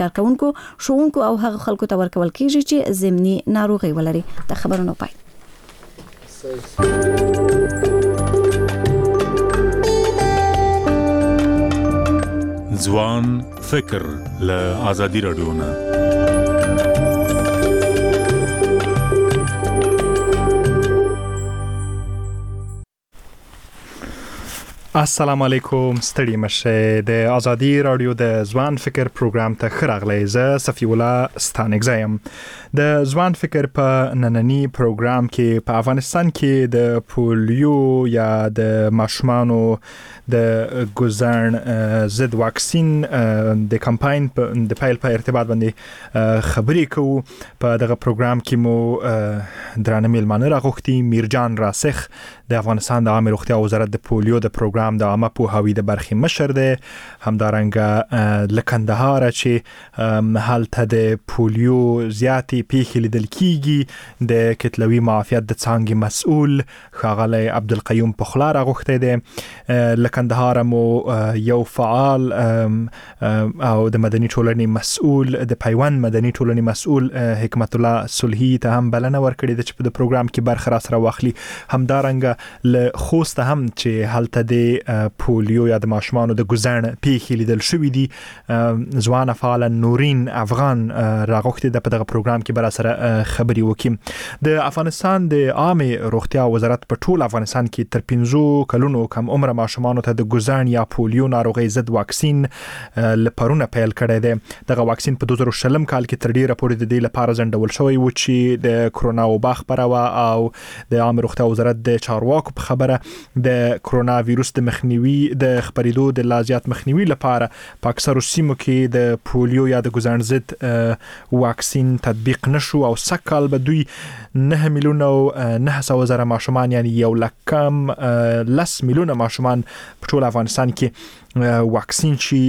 کارکونکو ښوونکو او هغه خلکو ته ورکول کیږي چې ضمني ناروغي ولري. د خبرونو پای ځوان فکر له آزادي رادیو نه. السلام علیکم، ستړي مشه. د آزادي رادیو د ځوان فکر پروګرام ته خراغلی. زه صفی الله ستانګزایم. د ځوان فکر په نننی پروګرام کې په افغانستان کې د پولیو یا د ماشومانو د ګوزن ضد واکسین د کمپاین د پیل په ارتباط باندې خبرې کوو. په دغه پروګرام کې مو درانه میلمانه راغوښتي. میرجان راسخ د افغانستان د عامه روغتیا وزارت د پولیو د پروګرام د عامه پوهاوي د برخې مشر دی. همدارنګه لکندهار چې حالت د پولیو زیاتې پیښې لیدل کیږي د کتلوي معافیت د څانګې مسؤل ښاغلی عبدالقیوم پخلا راغوښتی دی. لکندهار مو یو فعال او د مدني ټولنې مسؤل د پیوند مدني ټولنې مسؤل حکمت الله صلحي ته هم بلنه ورکړې ده چې په د پروګرام کې برخه راسره واخلي. همدارنګه له خوست هم چې هلته د پولیو یا د ماشومانو د ګوزن پیښې لیدل شوې دي. ځوانه فعاله نورین افغان راغوښتې ده په دغه پروګرام کې به راسره خبرې وکړي. د افغانستان د عامه روغتیا وزارت په ټول افغانستان کې تر 15 کلونو کم عمره ماشومانو ته د ګوزن یا پولیو ناروغي ضد واکسین لپاره پیل کړی دی. دغه واکسین په 2020 کال کې تر ډیره پورې د دې لپاره ځنډول شوی و چې د کرونا وبا خپره او د عامه روغتیا وزارت د چارواکو په خبره د کرونا ویروس د مخنیوي د خپرېدو د لازیات مخنیوي لپاره په اکثرو سیمو کې د پولیو یا د ګوزن ضد واکسین تطبیق نشو او سکهال به دوی 9,900,000 ماشومان یعنی 1,10 میلیونه ماشومان په ټول افغانستان کې واکسین شي.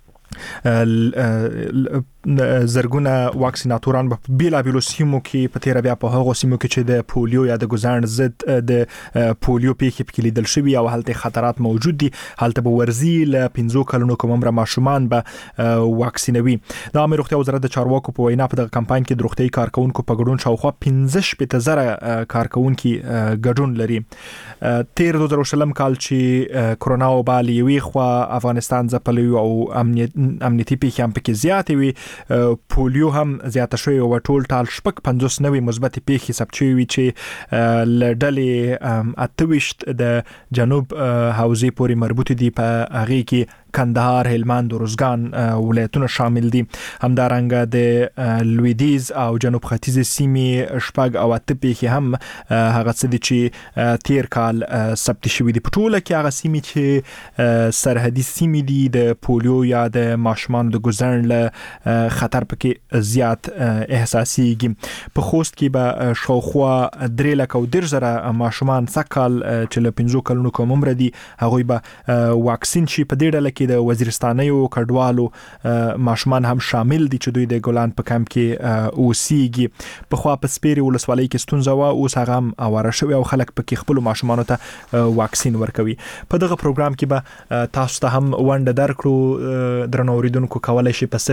زرګونه واکسیناتوران په بیلابیلو سیمو کې په تیر بیا په هغو سیمو کې چې د پولیو یا د ګوزن ضد د پولیو پیښې پکې لیدل شوي او هلته خطرات موجود دي. هلته به ورزي له 15 کلونو کم عمره ماشومان به واکسینوي. د عامه روغتیا وزارت د چارواکو په وینا په دغه کمپاین کې د روغتیايي کارکونکو په ګډون شاوخوا 15,000 کارکونکي ګډون لري. تیر 2020 کال چې کرونا وبا له یوې خوا افغانستان ځپلی او امنیتي پیښې هم پکې زیاتې وي، پولیو هم زیاته شوې او ټول ټال 50 نوې مثبتې پیښې ثبت شوې وي چې له ډلې 28 د جنوب حوزې پورې مربوط دي. په هغې کې کندهار، هلمند، روزګان ولایتونه شامل دي. همدارنګه د لویدیز او جنوب ختیځ سیمې 8 او 8 پیښې هم هغه څه دي چې تیر کال ثبت شوي دي. په ټوله کې هغه سیمې چې سرحدي سیمې دي د پولیو یا د ماشومانو د ګوزن له خطر پکې زیات احساسيږي. په خوست کې به شاوخوا 3,10,000 ماشومان سکهال چې له 15 کلونو کم عمره دي هغوی به واکسین شي. په دې ډله کې د وزیرستانیو کډوالو ماشومان هم شامل دي چې دوی د ګولان په کمپ کې اوسېږي. په خوا په سپیرې ولسوالۍ کې ستونزه وه، اوس هغه هم اواره شوی او خلک پکې خپلو ماشومانو ته واکسین ورکوي. په دغه پروګرام کې به تاسو ته هم ونډه درکړو. درنو اوریدونکو کولی شي په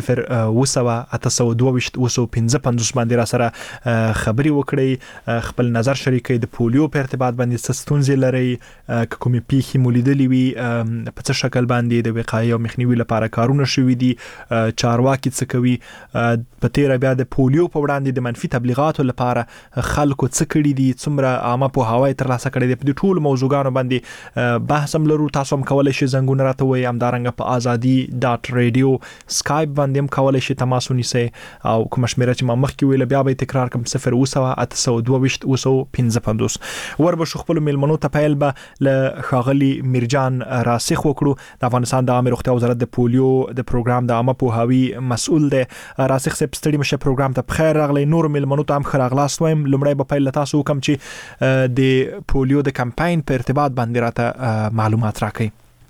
0-822-255 باندې را سره خبرې وکړئ، خپل نظر شریکئ، د پولیو په ارتباط باندې څه ستونزې لرئ، که کومې پیښې مو لیدلې وي، په څه شکل باندې د وقایې او مخنیوي لپاره کارونه شوي دي، چارواکي څه کوي، په تیره بیا د پولیو په وړاندې د منفي تبلیغاتو لپاره خلکو څه کړي دي، څومره عامه پوهاوی ترلاسه کړی دی. په دې ټولو موضوعګانو باندې بحث هم لرو. تاسو هم کولی شئ زنګونه راته ووایئ. همدارنګه په ازادي.radio سکایپ باندې هم کولی شئ تماس ونیسئ او کومه شمېره چې ما مخکې ویله بیا به یې تکرار کړم 0-822-255. وربشو خپلو میلمنو ته پیل به له ښاغلي میرجان راسخ وکړو. د افغانستان د عامه روغتیا وزارت د پولیو د پروګرام د عامه پوهاوي مسؤل دی. راسخ صاحب ستړي مشه، پروګرام ته بخیر راغلی. نور میلمنو ته هم ښه راغلاست وایم. لومړی به پیل له تاسو وکړم چې د پولیو د کمپاین په ارتباط باندې راته معلومات راکړئ.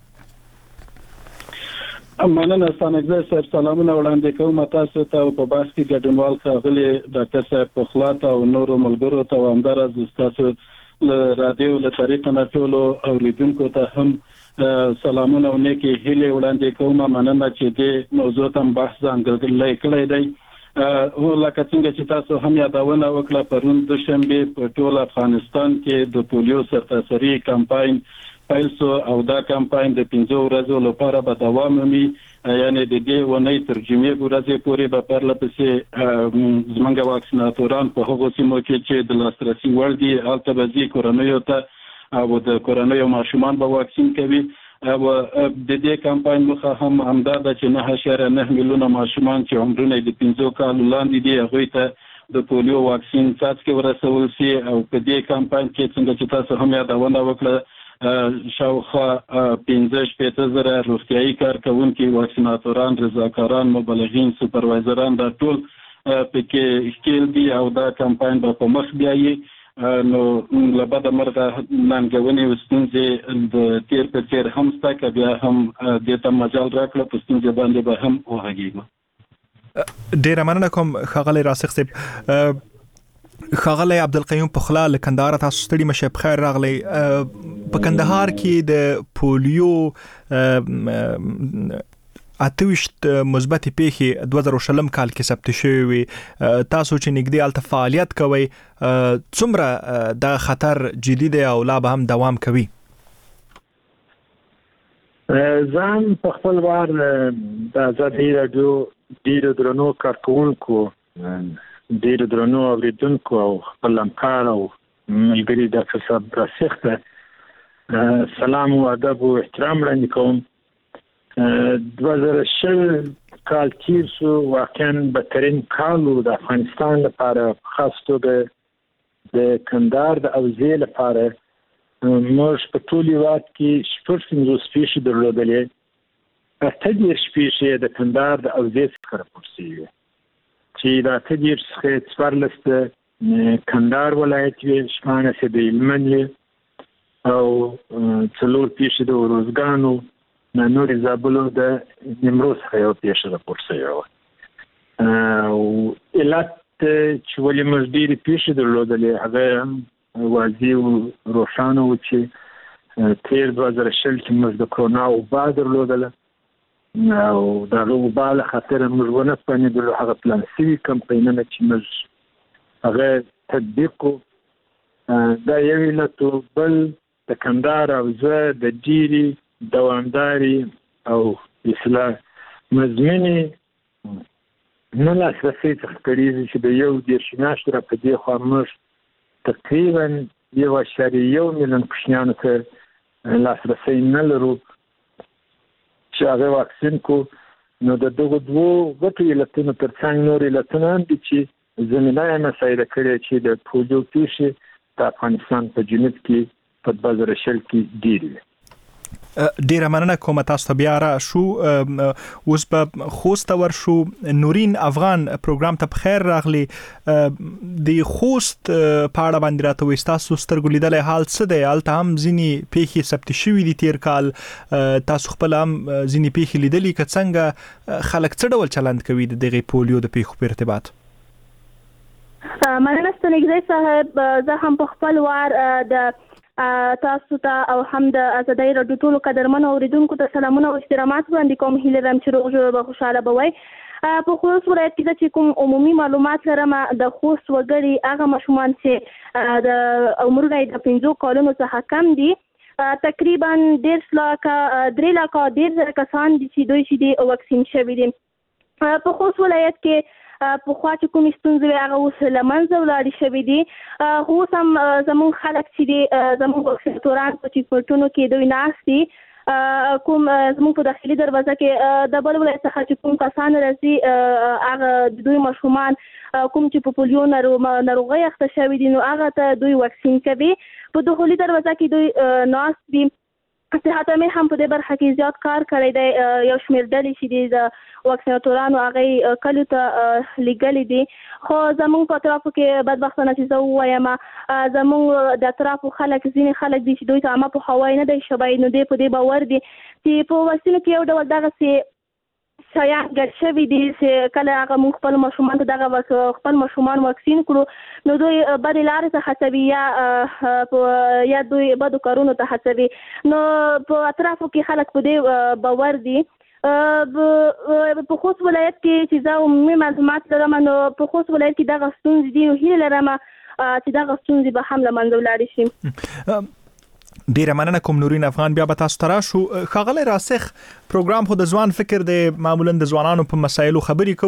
مننه ستانګزی صاحب، سلامونه وړاندې کوم تاسو ته او په بحث کې ګډونوال ښاغلي ډاکټر صاحب پخلا ته او نورو ملګرو ته او همداراز تاسو له رادیو له طریقه نه ټولو اوریدونکو ته هم سلامونه او نیکی هیله وړاندې کوم. مننه چې د موضوع تم بحث ځانګړی کړی دی. او لکه څنګه چې تاسو هم یادونه وکړه پرون د شنبه په ټول افغانستان کې د پولیو سرتاسري کمپاین پیل شو او دا کمپاین د 15 ورځو لپاره به دوام ومي. یعنی د دې ونې تر جمعې ورځې پورې به پرله پسې زمونږ واکسیناتوران په هغو سیمو کې چې د لاسرسي وړ دي هلته به ځي کورنیو ته او د کورنیو ماشومان به واکسین کوي. او د دې کمپاین مخه هم همدا ده چې 9.9 میلیونه ماشومان چې عمرونه د 15 کالو لاندې دي هغوی ته د پولیو واکسین څاڅکي ورسول شي. او په دې کمپاین کې څنګه چې تاسو هم یادونه وکړه شاوخوا 15,000 روغتیايي کارکونکي واکسیناتوران رضاکاران مبلغین سوپروایزران دا ټول پکې ښکیل دي او دا کمپاین به په مخ بیایي. نو لبد مرغه ننګونې وستونځې د تیر په تیر هم ستا بیا هم د ته مجال راکړه په ستونځې باندې به هم وغږیږو. ډیره مننه کوم ښاغلی راسخ صاحب. ښاغلی عبدالقیوم پخلا له کندهار تاسو ستړي مشه بخیر راغلی. په کندهار کې د پولیو 28 مثبت پیښې 2020 کال کې ثبت شوې وي. تاسو چې نږدې الته فعالیت کوئ څومره دا خطر جدي دی او لا به هم دوام کوي؟ ځان په خپل وار د آزادۍ راډیو ډېرو درنو کارکوونکو ډېرو درنو اوریدونکو او خپل همکار او ملګري ډاکټر صاحب راسخ ته سلام او ادب او احترام وړاندې کوم. 2020 کال تیر شو، واقعا بدترین کال د افغانستان لپاره، خاص توګه د کندهار د اوزې لپاره. موږ په ټول هېواد کې 50 سپیشي درلودلې. 28 سپیشي د کندهار د اوزې څخه راپور شوي چې د 28 څخه 14 د کندهار ولایت وي، 18 د هلمند وي او 4 پیښې د اروزګانو نور زابلو د نیمروز څخه یو پیښه راپور شوې وه. او علت چې ولې موږ ډېرې پیښې درلودلې هغه هم واضح او روښانه و چې تېر 2020 کې موږ د کرونا وبا درلودله او د هغه وبا له خاطره موږ ونه توانېدلو هغه پلان شوي کمپاینونه چې موږ هغه تطبیق کړو. دا یو علت و. بل د کندهار اوزه د ډېرې دوامداري او اصلاح مضموني نه لاسرسي څخه کړي چې د 1 میاشتې را په دې خوا موږ تقریبا 1.1 میلیون کوچنیانو ته لاسرسي نه لرو چې هغه واکسین کو. نو د دغو دوو غټو علتونو ترڅنګ نور علتونه هم دي چې زمینه یې مساعده کړې چې د پولیو پیښې د افغانستان په جنوب کې په 2020 کې ډېرې وي. ډیره مننه کوم. تاسو ته بیا را شو اوس په خوست ورشو. نورین افغان پروګرام ته بخیر راغلی. د خوست په اړه باندې راته وایي تاسو سترګو لیدلی حال څه دی؟ هلته هم ځینې پیښې ثبت شوي دي تیر کال. تاسو خپل هم ځینې پیښې لیدلي که څنګه خلک څه ډول چلند کوي د دغې پولیو د پیښو په ارتباط؟ مننه ستنګزی صاحب. زه هم په خپل وار د تاسو ته او هم د آزادۍ راډیو ټولو قدرمنو اوریدونکو ته سلامونه او احترامات وړاندې کوم. هیله لرم چې روغ جوړ به خوشحاله به وئ. په خوست ولایت کې چې کوم عمومي معلومات لرم د خوست وګړي هغه ماشومان چې د عمرونه د 15 کالونو څخه کم دي تقریبا 3 لکه کسان دي چې دوی چې واکسین شوي دي. په خوست ولایت کې په خوا چې کوم ستونزې هغه اوس له منځه ولاړې شوي دي. خو اوس هم زموږ خلک چې دي زموږ واکسیناتوران په چیکپوینټونو کې دوی ناست دي. کوم زموږ په داخلي دروازه کې د بل ولایت څخه چې کوم کسان راځي هغه د دوی ماشومان کوم چې په پولیو ناروغۍ اخته شوي دي نو هغه ته دوی واکسین کوي. په داخلي دروازه کې دوی ناست دي. صحت مې هم په دې برخه کې زیات کار کړی دی. یو شمېر ډلې چې دي د واکسیناتورانو هغه کلیو ته لیږلي دي. خو زموږ په اطرافو کې بدبختانه چې زه ووایم زموږ د اطرافو خلک ځینې خلک دي چې دوی ته عامه پوهاوی نه دی شوی. نو دوی په دې باور دي چې په واکسینو کې یو ډول دغسې شایان ګډ شوي دي چې کله هغه موږ خپل ماشومان ته دغه خپل ماشومان واکسین کړو نو دوی بدې لارې ته هڅوي یا دوی بدو کارونو ته هڅوي. نو په اطرافو کې خلک په دې باور دي. په خوست ولایت کې چې زه عمومي معلومات لرم نو په خوست ولایت کې دغه ستونزې دي نو هیله لرم چې دغه ستونزې به هم له منځه ولاړې شي. ډیره مننه کوم نورین افغان بیا به تاسو ته راشو. ښاغلی راسخ پروګرام خو د ځوان فکر د معمولا د ځوانانو په مسایلو خبرې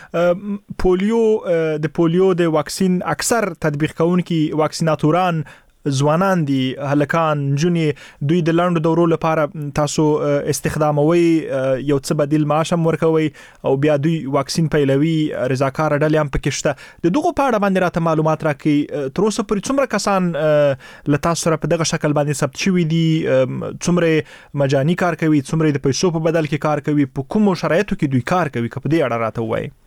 کوو. د پولیو د واکسین اکثر تطبیق کوونکي واکسیناتوران ځوانان دي، هلکان، نجونې، دوی د لاندو دورو لپاره تاسو استخداموي، یو څه بدیل معاش هم ورکوي او بیا دوی واکسین پیلوي، رضاکار ډلې هم پکې شته. د دغه په اړه باندې راته معلومات راکړئ. تر اوسه پورې څومره کسان له تاسو سره په دغه شکل باندې ثبت شوي دي؟ څومره مجاني کار کوي، څومره د پیسو په بدل کې کار کوي، په کومو شرایطو کې دوی کار کوي؟ که په دې اړه راته ووایئ.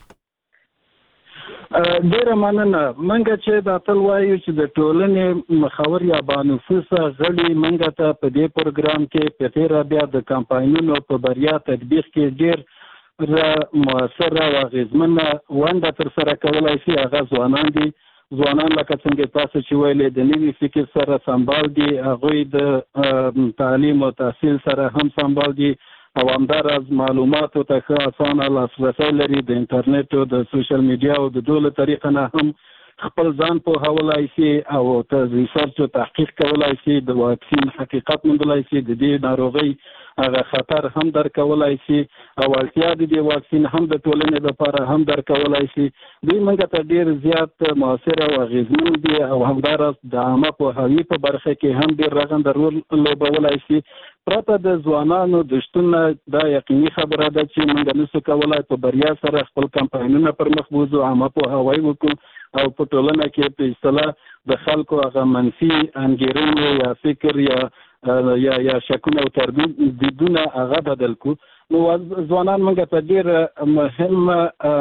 ډیره مننه. منګه چې دا تل وایو چې د ټولنې مخاور یا بانفوسه غړي منګه ته په دې پروګرام کې په تیر بیا د کمپاینونو په بریا تطبیق کې ډیر مؤثر او اغیزمنه ونده تر سره کولای شي. هغه ځوانان دي، ځوانان لکه څنګه تاسو چې ویلې د نوي فکر سره سمبال دي، هغوی د تعلیم او تحصیل سره هم سمبال دي او همداراز معلوماتو ته ښه اسانه لاسرسی لري. د انټرنیټ او د سوشل میډیا او د ټولو طریقه نه هم خپل ځان پوهولای شي او ریسرچ او تحقیق کولای شي، د واکسین حقیقت موندلای شي، د دې ناروغۍ هغه خطر هم درکولای شي او اړتیا د دې واکسین هم د ټولنې لپاره هم درکولای شي. دوی موږ ته ډیر زیات مؤثر او اغیزمن دي او همداراز د عامه پوهاوي په برخه کې هم ډیر رغنده رول لوبولای شي. پرته د ځوانانو د شتون دا یقیني خبره ده چې موږ نسو کولای په بریا سره خپل کمپاینونه پر مخ بوځو، عامه پوهاوی وکړو او په ټولنه کې په اصطلاح د خلکو هغه منفي انګیرنې یا فکر یا شکونه او تردیدونه هغه بدل کو. نو ځوانان موږ ته ډیر مهمه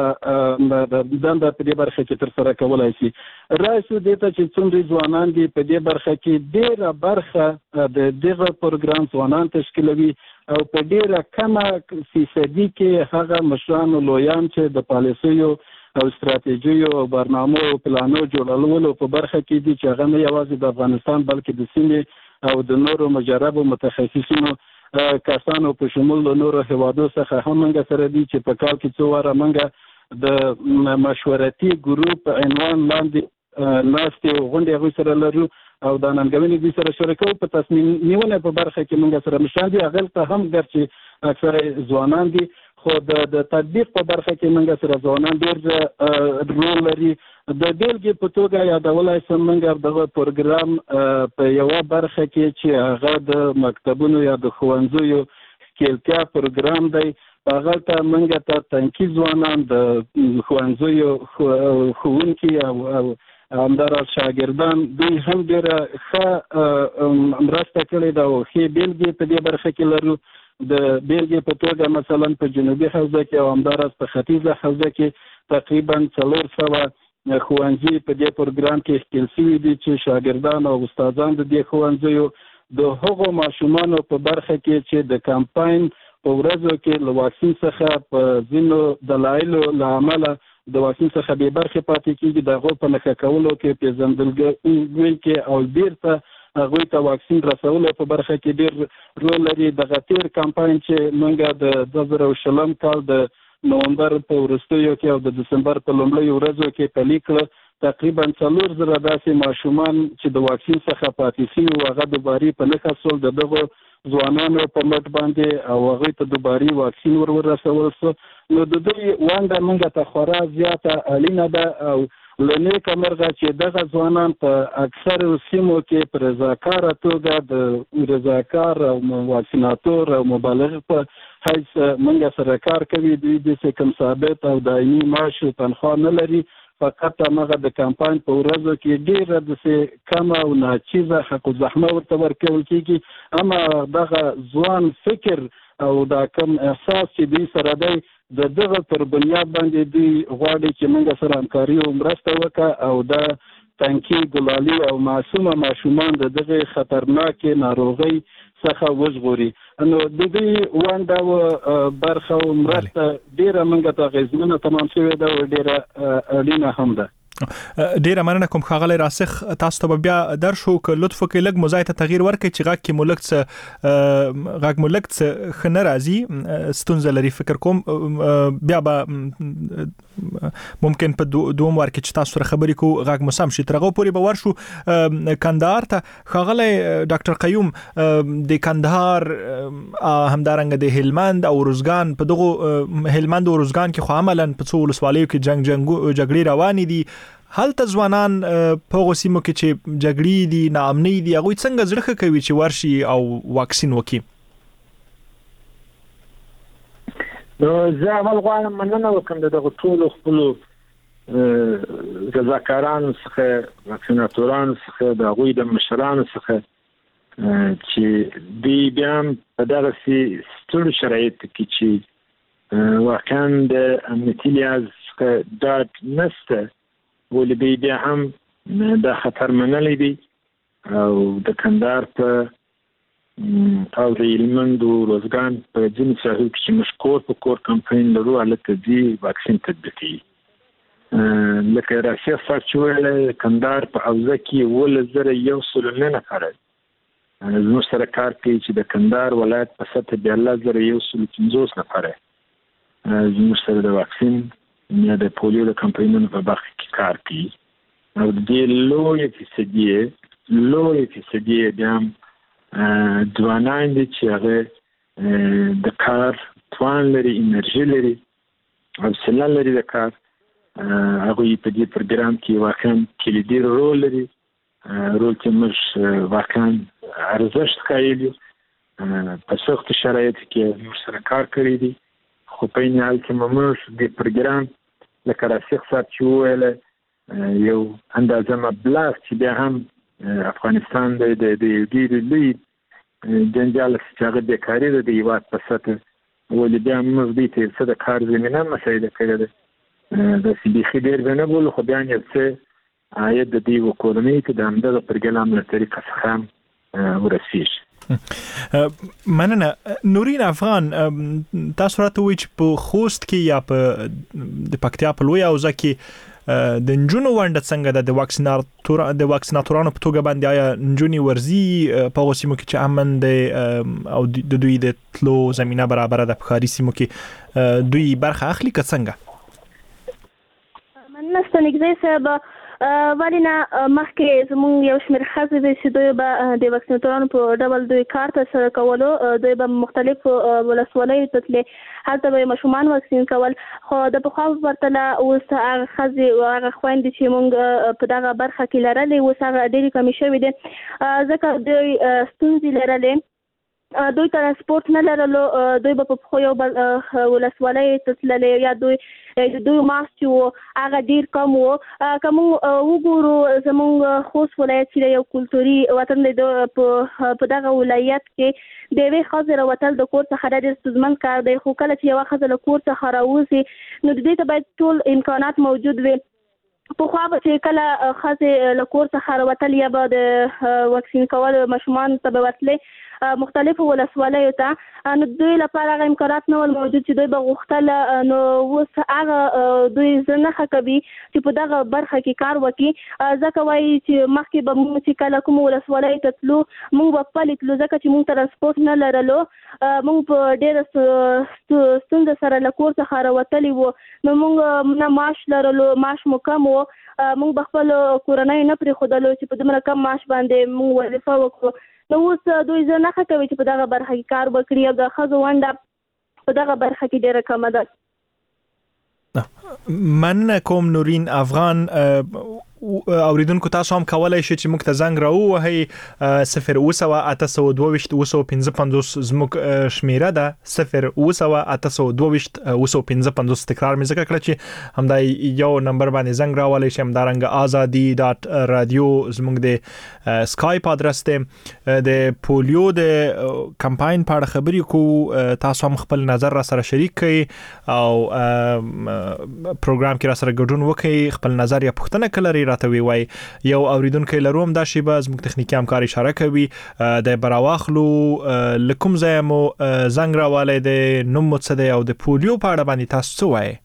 دنده په دې برخه کې تر سره کولای شي. راشو دې ته چې څومره ځوانان دي په دې برخه کې ډیره برخه د دغه پروګرام ځوانان تشکیلوي او په ډیره کمه فیصدي کې هغه مشران او لویان چې د پالیسیو او استراتیژیو او برنامو او پلانو جوړولو په برخه کې دي چې هغه نه یوازې د افغانستان بلکې د سیمې او د نورو مجربو متخصصینو کسانو په شمول د نورو هیوادو څخه هم موږ سره دي چې په کال کې څو واره موږ د مشورتي ګروپ عنوان لاندې ناستې او غونډې هغوی سره لرو او د ننګونې دوی سره شریکو. په تصمیم نیونه په برخه کې موږ سره مشران دي، هغه ته هم ګرچې اکثره ځوانان دي خو د تطبیق په برخه کې موږ سره ځوانان ډېر رول لري. د بیلګې په توګه یادولای شم موږ دغه پروګرام په یوه برخه کې چې هغه د مکتبونو یا د ښوونځیو ښکیلتیا پروګرام دی، هغه ته موږ ته تنکي ځوانان د ښوونځیو ښوونکي او همداراز شاګردان دوی هم ډېره ښه مرسته کړې ده او ښې بیلګې په دې برخه کې لرو. د بیلګې په توګه مثلا په جنوبي حوزه کې او همداراز په ختیځه حوزه کې تقریبا 400 ښوونځي په دې پروګرام کې ښکیل شوي دي چې شاګردان او استادان د دې ښوونځیو د هغو ماشومانو په برخه کې چې د کمپاین په ورځو کې له واکسین څخه په ځینو دلایلو له امله د واکسین څخه بې برخې پاتې کېږي، د هغو په نښه کولو کې پېژندګلوي کې او بیرته هغوی ته واکسین رسولو په برخه کې ډېر رول لري. دغه تیر کمپاین چې موږ د 2020 کال د نومبر په وروستیو کې او د دسمبر په لومړیو ورځو کې پیل کړ، تقریبا 4,000 داسې ماشومان چې د واکسین څخه پاتې شوي وو هغه دوباري په نښه شول د دغو ځوانانو په مټ باندې او هغوی ته دوباري واکسین ورسول شو. نو د دوی ونډه موږ ته خورا زیاته اړینه ده او له نیکه مرغه چې دغه ځوانان په اکثرو سیمو کې په رضاکاره توګه د رضاکار او واکسیناتور او مبلغ په حیث موږ سره کار کوي. دوی داسې کوم ثابت او دایمي معاش او تنخوا نه لري، فقط هغه د کمپاین په ورځو کې ډېره داسې کمه او ناچیزه حق الزحمه ورته ورکول کېږي. اما دغه ځوان فکر او دا کم احساس چې دوی سره دی د دغه پر بنیاد باندې دوی غواړي چې موږ سره همکاري او مرسته وکړه او دا تنکي ګلالي او معصومه ماشومان د دغه خطرناکې ناروغۍ څخه وژغوري. نو د دې ونده برخه او مرسته ډیره منګه ته غزمنه تمام شوې ده او ډیره اړینه هم ده. ډیره مننه کوم ښاغلی راسخ. تاسو ته بیا درشو ک لطف وکړئ لږ مزای ته تغییر ورکړئ چې غږ کې مولک څه خنه راځي ستونزه لري فکر کوم بیا به ممکن په دوم ور کې چې تاسو سره خبرې کو غږ مسم شي ترغه پوری به ورشو کندهار ته. ښاغلی ډاکټر قیوم د کندهار همدارنګه د هلمند او روزګان په دغه هلمند او روزګان کې خو عملاً په څو ولسوالیو کې جګړې روانې دي. هلته ځوانان په غوسیمو کې چې جګړې دي ناامنۍ دي هغه څنګه زړه کوي چې ورشي او واکسین وکړي؟ نو زه اول غواړم مننه وکړم دغه ټولو خپلو رضاکارانو څخه واکسیناتورانو څخه د هغوی د مشرانو څخه چې دوی بیا په دغسې سترو شرایطو کې چې واقعا د امنیتي لحاظ څخه ډاډ نشته ولې دوی بیا هم دا خطر منلی دی او د کندهار په او د هلمند او روزګان په ځینو ساحو کې چې موږ کور په کور کمپاین لرو هلته ځي واکسین تطبیقوي. لکه راسخ صاحب چې ویلی کندهار په حوزه کې 11,109 نفره زموږ سره کار کوي چې د کندهار ولایت په سطح 12,150 نفره زموږ سره د واکسین یا د پولیو د کمپاینونو په برخه کې کار کوي او د دې لوی فیصدي بیا ځوانان دي چې هغه د کار توان لري انرژي لري حوصله لري د کار هغوی په دې پروګرام کې واقعا کلیدي رول لري رول چې موږ واقعا ارزښت قایل یو په سختو شرایطو کې موږ سره کار کړی دی خو په این حال کې موږ د پروګرام لکه راسخ صاحب چې وویله یو اندازه مبلغ چې بیا هم افغانستان د ډېرې لوی جنجال چې هغه بیکاري ده د هېواد په سطح ولې بیا موږ دوی ته څه د کار زمینه مساعده کړې ده داسې بیخي ډېر به نه بولو خو بیا یو څه عاید د دې کورنۍ ته د همدغه پروګرام له طریقه څخه هم ورسیږي. مننه. نورین افغان تاسو راته وایئ چې په خوست کې یا په د پکتیا په لویه حوزه کې د نجونو ونډه څنګه ده د واکسیناتورانو په توګه باندې آیا نجونې ورځي په هغو سیمو کې چې امن دی او د دوی د تلو زمینه برابره ده په ښاري سیمو کې دوی برخه اخلي که څنګه؟ مننه ستنګزی صاحب ولې نه مخکې زموږ یو شمېر ښځې دي چې دوی به د واکسیناتورانو په ډول دوی کار ترسره کولو دوی به مختلفو ولسوالیو ته تلې هلته به ماشومان واکسین کول خو د پخوا په پرتله اوس هغه ښځې او هغه خویندې چې موږ په دغه برخه کې لرلې اوس هغه ډېرې کمې شوې دي ځکه دوی ستونزې لرلې دوی ترانسپورت نه لرلو دوی به په پخو یو بل ولسوالیو ته تللې یا دوی ماسک چې وو هغه ډېر کم وو که موږ وګورو زموږ خوست ولایت چې یو کلتوري وطن دی په دغه ولایت کې د یوې ښځې راوتل د کور څخه ډېر ستونزمن کار دی خو کله چې یوه ښځه له کور څخه راوځي نو د دې ته باید ټول امکانات موجود وي. پخوا به چې کله ښځې له کور څخه راوتل یا به د واکسین کولو ماشومانو ته به وتلې مختلفو ولسوالیو ته نو دوی لپاره هغه امکانات نه ول موجود چې دوی به غوښتل نو اوس هغه دوی زه نښه کوي چې په دغه برخه کې کار وکړي ځکه وایي چې مخکې به موږ چې کله کومو ولسوالیو ته تلو موږ به پلي تلو ځکه چې موږ ترانسپورت نه لرلو موږ په ډېره ستونزه سره له کور څخه راوتلي وو نو موږ نه معاش لرلو معاش مو کم وو موږ به خپل کورنۍ نه پرېښودلو چې په دومره کم معاش باندې موږ وظیفه وکړو نو اوس دوی زه نښه کوي چې په دغه برخه کې کار وکړي او د ښځو ونډه په دغه برخه کې ډېره کمه ده. من کوم نورین افغان اوریدونکو تاسو هم کولای شئ چې موږ ته زنګ راووهئ 02822 زموږ شمیره ده 02822 تکرار مې ذکر کړ چې همدا یو نمبر باندې زنګ راولئ شئ همدارنګه azadi.radio زموږ د سکایپ ادرس دی د پولیو د کمپاین په اړه خبرې کوو تاسو هم خپل نظر را سره شریک کړئ او پروګرام کې را سره ګډون وکړئ خپل نظر یا پوښتنه کله لرئ راته راته وی یو اوریدونکو لروم دا شی به زموږ تخنیکی همکار اشاره کوي د براواخلو لکم زمو زنګ راواله د نوم متصدی او د پولیو په اړه باندې تاسو وایي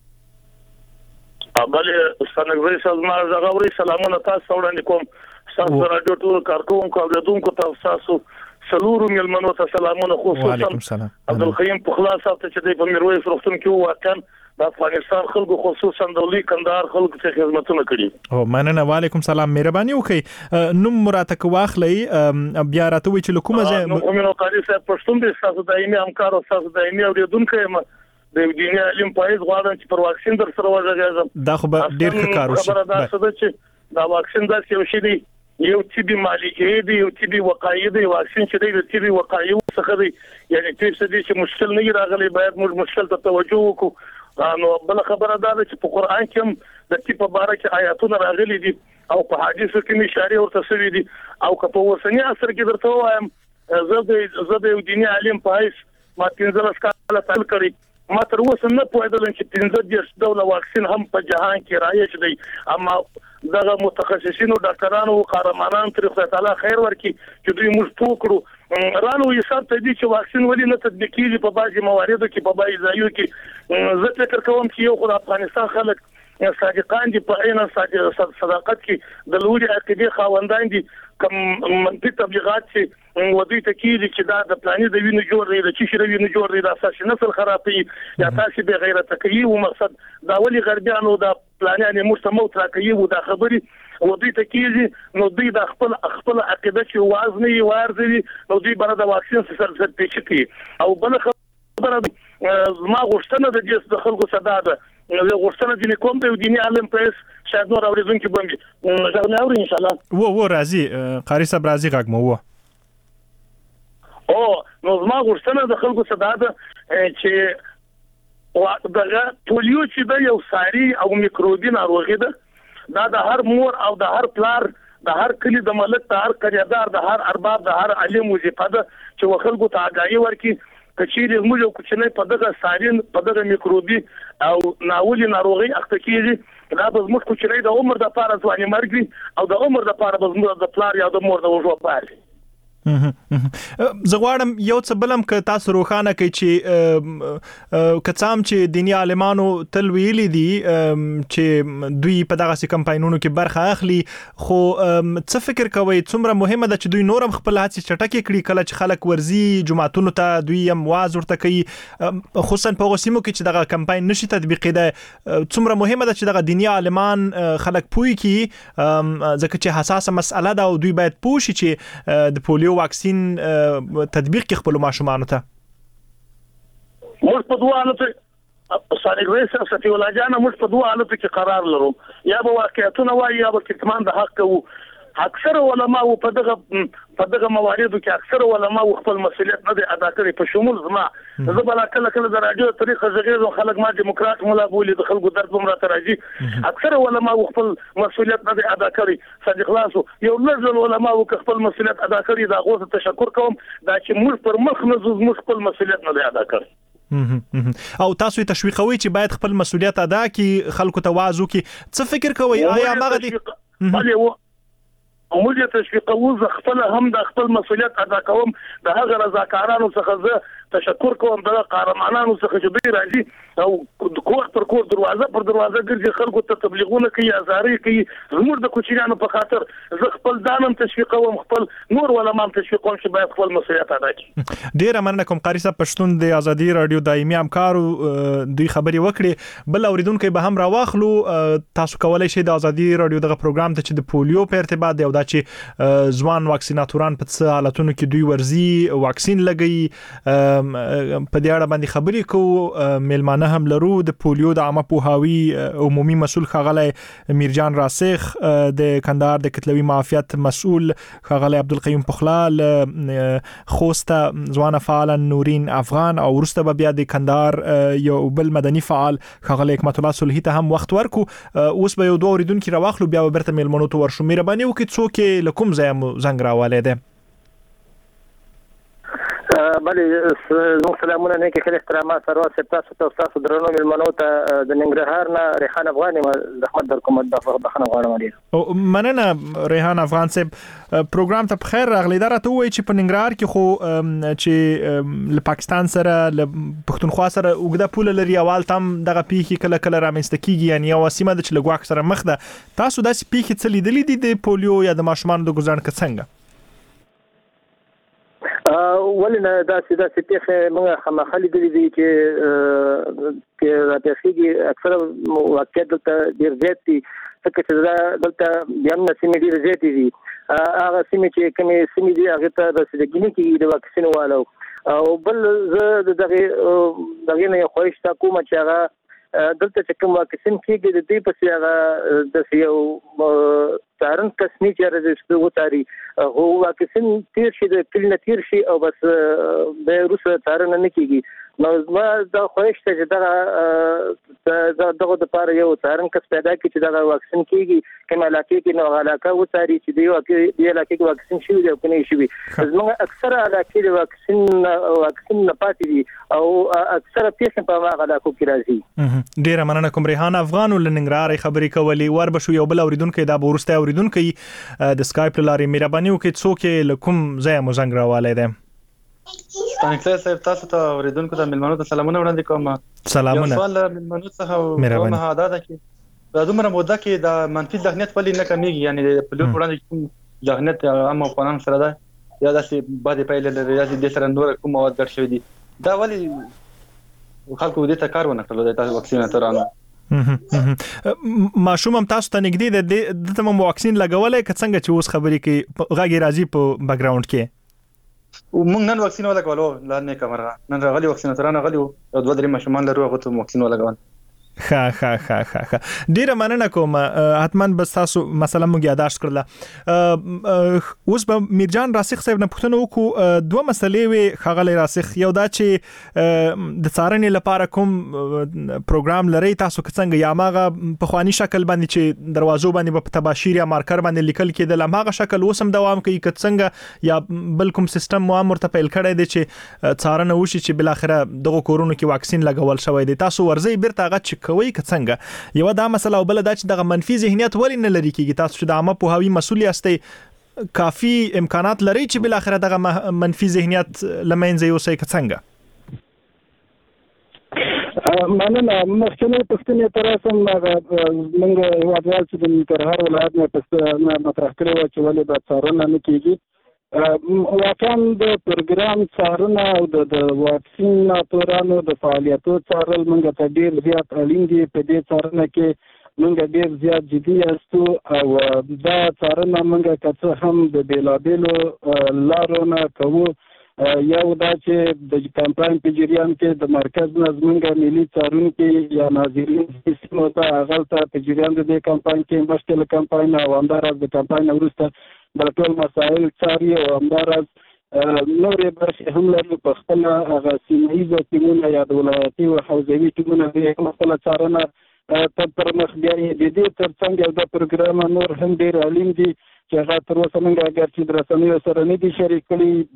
بله ستنګوي سلام زغوري سلامونه تاسو وړاندې کوم تاسو راډیو ټول کارکونکو او لیدونکو تاسو سلورو ملمنو ته سلامونه خصوصا عبدالقیوم پخلا صاحب ته چې په میرویس روغتون کې واقعا د افغانستان خلکو خصوصا د لوی کندهار خلکو ته خدمتونه کړي او مننه وعلیکم سلام مهرباني وکړئ نوم مراتک واخلئ بیا راته وی چې کومه ځای نو کومه قاری صاحب پښتون دي تاسو دایمي همکار او تاسو دایمي اوریدونکو یم د دیني علم پایز غواړم چې پر واکسین در سره وځګم دا خو ډیر ښه کار وشي خبره ده چې دا واکسین داسې یو شی دی یو طبي مالګې دی یو طبي وقایع دی واکسین چې دی د طبي وقایع څخه دی یعنی څه دي چې مشکل نه راغلی باید موږ مشکل ته توجه وکړو نو بل خبره ده چې په قران کې د طب په اړه کې آیاتونه راغلي دي او په حدیثو کې اشاره ورته شوی دي او که په اوسنی عصر کې درته وایم زه د دیني علم پایز ما 15 کال تعال کړی ما تر اوسه نه پوهیدل چې 15 ډول واکسین هم په جهان کې رایج دي اما دغه متخصصینو ډاکټرانو او قهرمانانو تر خدای تعالی خیر ورکړي چې دوی موږ ټوکړو رانو یې سره ته دي چې واکسین ولې نه تطبیق کیږي په بعضي مواردو کې په بعضي ځایو کې زه فکر کوم چې یو خدای افغانستان خلک صادقان دي په عین صداقت کې د لوري عقیده خاوندان دي کوم منطقي تبلیغات چې ودی ته کیږي چې دا د پلاني د وینو جوړ دی د چی شری وینو جوړ دی د اساس نسل خرابي یا تاسو به غیرت کوي او مقصد دا ولي غربيانو د پلاني موږ تر کوي او دا خبري ودی ته کیږي نو دوی د خپل عقیده چې وازنی وارزي نو دوی بره د واکسین سره پیچي او بل خبره ما غوښتنه د دې د خلکو صدا ده زه غوښتنه دي کوم د دیني علم پریس شاید نور اوریدونکو باندې ځکه نو ان شاء الله و راضي قاری صاحب راضي غږ مو او نو ما غوښتنه د خلکو صدا ده چې دغه پولیو چې د یو ساري او میکروبي ناروغي ده دا د هر مور او د هر پلار د هر کلی د ملک د هر قریادار د هر ارباب د هر علم وظیفه ده چې خلکو ته آگاهي ورکړي کچېره موږ کوچنۍ په دغه سارین په دغه میکروبي او ناولي ناروغي اخته کیږي دا به موږ کوچنۍ د عمر د پاره ځواني مرګ او د عمر د پاره به موږ د پلار یا د مور د وژو پاره زغواړم یو څه بلم ک تاسو روخانه کوي چې کڅام چې دینی عالمانو تل ویلي دي چې دوی په دغه کمپاینونو کې برخه اخلي خو څه فکر کوي څومره مهمه ده چې دوی نورم خپل هڅې چټکې کړي کله چې خلک ورزي جماعتونو ته دوی هم واز ورته کوي خصوصا په غوسیمو کې چې دغه کمپاین نشي تطبیق ده څومره مهمه ده چې دغه دینی عالمان خلک پوي کی ځکه چې حساسه مسأله ده او دوی باید پوه شي چې د پولیو واکسین تطبیق کې خپل ماشومان ته موږ په دوه حالت سانګوي سره صفي الله جان موږ په دوه حالت کې قرار لرو یا به واقعیتونه وایي یا به کتمان د حق کوو اکثر علما او په دغه مواردو کې اکثر علما خپل مسؤلیت نه ادا کوي په شمول زما زه بل کله د رادیو طریقه زغیر خلک ما دیموکرات مولا بولی د خلکو درد بمره تراجي اکثر علما خپل مسؤلیت نه ادا کوي صدیق لاسو یو لږ علما خپل مسؤلیت ادا کوي دا غوښتنه تشکر کوم دا چې موږ پر مخ نه موږ خپل مسؤلیت نه ادا کوي او تاسو تشویقوي چې باید خپل مسؤلیت ادا کړي خلکو ته وازو کې څه فکر کوي آیا ماغه دي موږ تشویقوو زه خپل هم د خپل مسؤلیت ادا کوم د هغه رضاکارانو څخه زه تشکر کوم د قهرمانانو څخه چې دوی راځي او کور پر کور دروازه پر دروازه ګرځي خلکو ته تبلیغونه کوي ازاري کوي زموږ د کوچنیانو په خاطر زه خپل دانم تشویقوم خپل نور علماء تشویقوم چې باید خپل مسؤلیت ادا کړي ډیر مننه کوم قاری صاحب پښتون د ازادي رادیو دایمي همکارو دوی خبري وکړي بل اوریدونکو به هم راواخلو تاسو کولای شئ د ازادي رادیو دغه پروګرام ته چې د پولیو په ارتباط دی او دا چې ځوان واکسیناتوران په څه حالتونو کې دوی ورزي واکسین لګي په دې اړه باندې خبرې کوو ملمانه هم لرو د پولیو د عامه پوهاوي عمومي مسؤل خغله میرجان راسخ د کندهار د کتلوي معافیت مسؤل خغله عبدالقیوم پخلال خوسته ځوان فعال نورین افغان او ورسته بیا د کندهار یو بل مدني فعال خغله حکمت الله صلحي ته هم وخت ورکو اوس به یو دوه اوریدونکو راواخلو بیا برته ملمنو ته ورشو مهرباني وکړئ څوک لکم زنګ راواله ده بله زموږ سلامونه نه کې خیر احترامات سره تاسو ته تاسو درنو ملمنو ته د ننګرهار نه ریحان افغان زحمت در کوم د بخښنه غواړم ډیر او مننه ریحان افغان صاحب پروګرام ته بخیر راغلی دا راته وایي چې په ننګرهار کې خو چې له پاکستان سره له پښتونخوا سره وګړه پوله لري اول تام دغه پیخي کله کله رامنځته کیږي یعنی یو سیمه د چلګواک سره مخ ده تاسو داسې پیخي څه لیدلې دي د پولیو یا د ماشومان د ګزارن څنګه ولنه داسې پیښه موږ خامخالي دي چې راځي اکثر واقعیت ته ډیر زیات دي څنګه چې دلته بیا نه سیمې ډیر زیات دي هغه سیمې چې کومې سیمې دي هغه ته د سګینې کې د واکسین والو او بل زه دغه نه خوښ تا کوم چې هغه دلته چې کوم واکسین کېږي د دې په هغه د یو تارن کسنی چې راځي و تاری هو واکسین تیر شي د کلینه تیر شي او بس د روسه تارن نه کېږي نو ما دا خوښ ته چې دغه د پاره یو تارن کس پیدا کړي چې دا واکسین کېږي کوم علاقې کې نو علاقه و تاری چې دی علاقې کې واکسین شي او کني شي زموږ اکثره علاقې د واکسین نه پاتې دي او اکثره پیښې په هغه علاقو کې راځي ډیره مننه کوم ریحان افغان ولنګرهار خبرې کولې ور بشو یو بل اوریدونکو دا ورسته اوریدونکو د سکایپ لارې مهرباني وکړئ څوک لکم ځای مو زنګ راوالی دی ستانکله صاحب تاسو ته اوریدونکو ته ملمنو ته سلامونه وړاندې کوم سلامونه یو سوال ملمنو څخه کوم هدا ده چې د دومره موده کې د منفي ذهنیت ولې نه کمیږي یعنی د پلوټ وړاندې کوم ذهنیت عام افغانان سره ده یا داسې باندې پیل لري یا د سره نور کوم مواد ګډ شوی دي دا ولې خلکو دې ته کار ونه کړل د واکسین ترانه ماشوم هم تاسو ته نږدې د تمام واکسین لګولای که څنګه چې اوس خبرې کوي غاګي راځي په بیک گراوند کې موږ نن واکسین ولګولو لانه کمره نن راغلي واکسین ترانه غلي او دوه درې ماشومان لرو هغه ته واکسین ولګول ښه ډیره مننه کوم حتمان بس تاسو مثلا موږ یاداشت کړل اوس به میرجان راسخ صاحب نه پوښتنه وکړو دوه مسلې وي خغلی راسخ یو دا چې د څارنې لپاره کوم پروګرام لري تاسو څنګه یا ماغه په خواني شکل باندې چې دروازو باندې په تباشیر یا مارکر باندې لیکل کېدل ماغه شکل اوسم دوام کوي که څنګه یا بل کوم سیستم مو مرته پیل کړی دی چې څارنه وشي چې بل اخره دغه کورونو کې واکسین لګول شوی دی تاسو ورځي بیرته هغه کوي که څنګه یو دا مسله او بل دا چې دغه منفي ذهنیت ولې نه لري کیږي تاسو چې د عامه پوهاوی مسؤل یاستئ کافي امکانات لري چې بل اخره دغه منفي ذهنیت لمنځه یوسئ که څنګه مننه مخکنه پښتنې تر اوسه موږ هیوادوال چې د ننګرهار ولایت نه مطرح کړی و چې ولې دا څارنه نه کیږي واقعا د پروګرام څارنه او د واکسین تورانو د فعالیتو څارل موږ ته ډیر زیات اړین دي په دې څارنه کې موږ ډیر زیات جدي یاستو او دا څارنه موږ که هم د بیلابیلو لارو نه کوو یو دا چې د کمپاین په جریان کې د مرکز نظمونګه ملي څارونکي یا ناظرین سیستم ته هغه ته په جریان د کمپاین کې مشکل کمپاین او همدارس د کمپاین وروسته د ټول مسایل څاري او همدارس نورې برخې هم لري په خپل هغه سیمهیزه ټیمونه یا د ولایتي او حوزوي ټیمونه د خپل څارنه پر مخ بیایي د دې ترڅنګ د پروګرام نور هم ډېر اړین دي چې هغه تر اوسه موږ اگر چې د رسنیو سره نه دي شریک کړي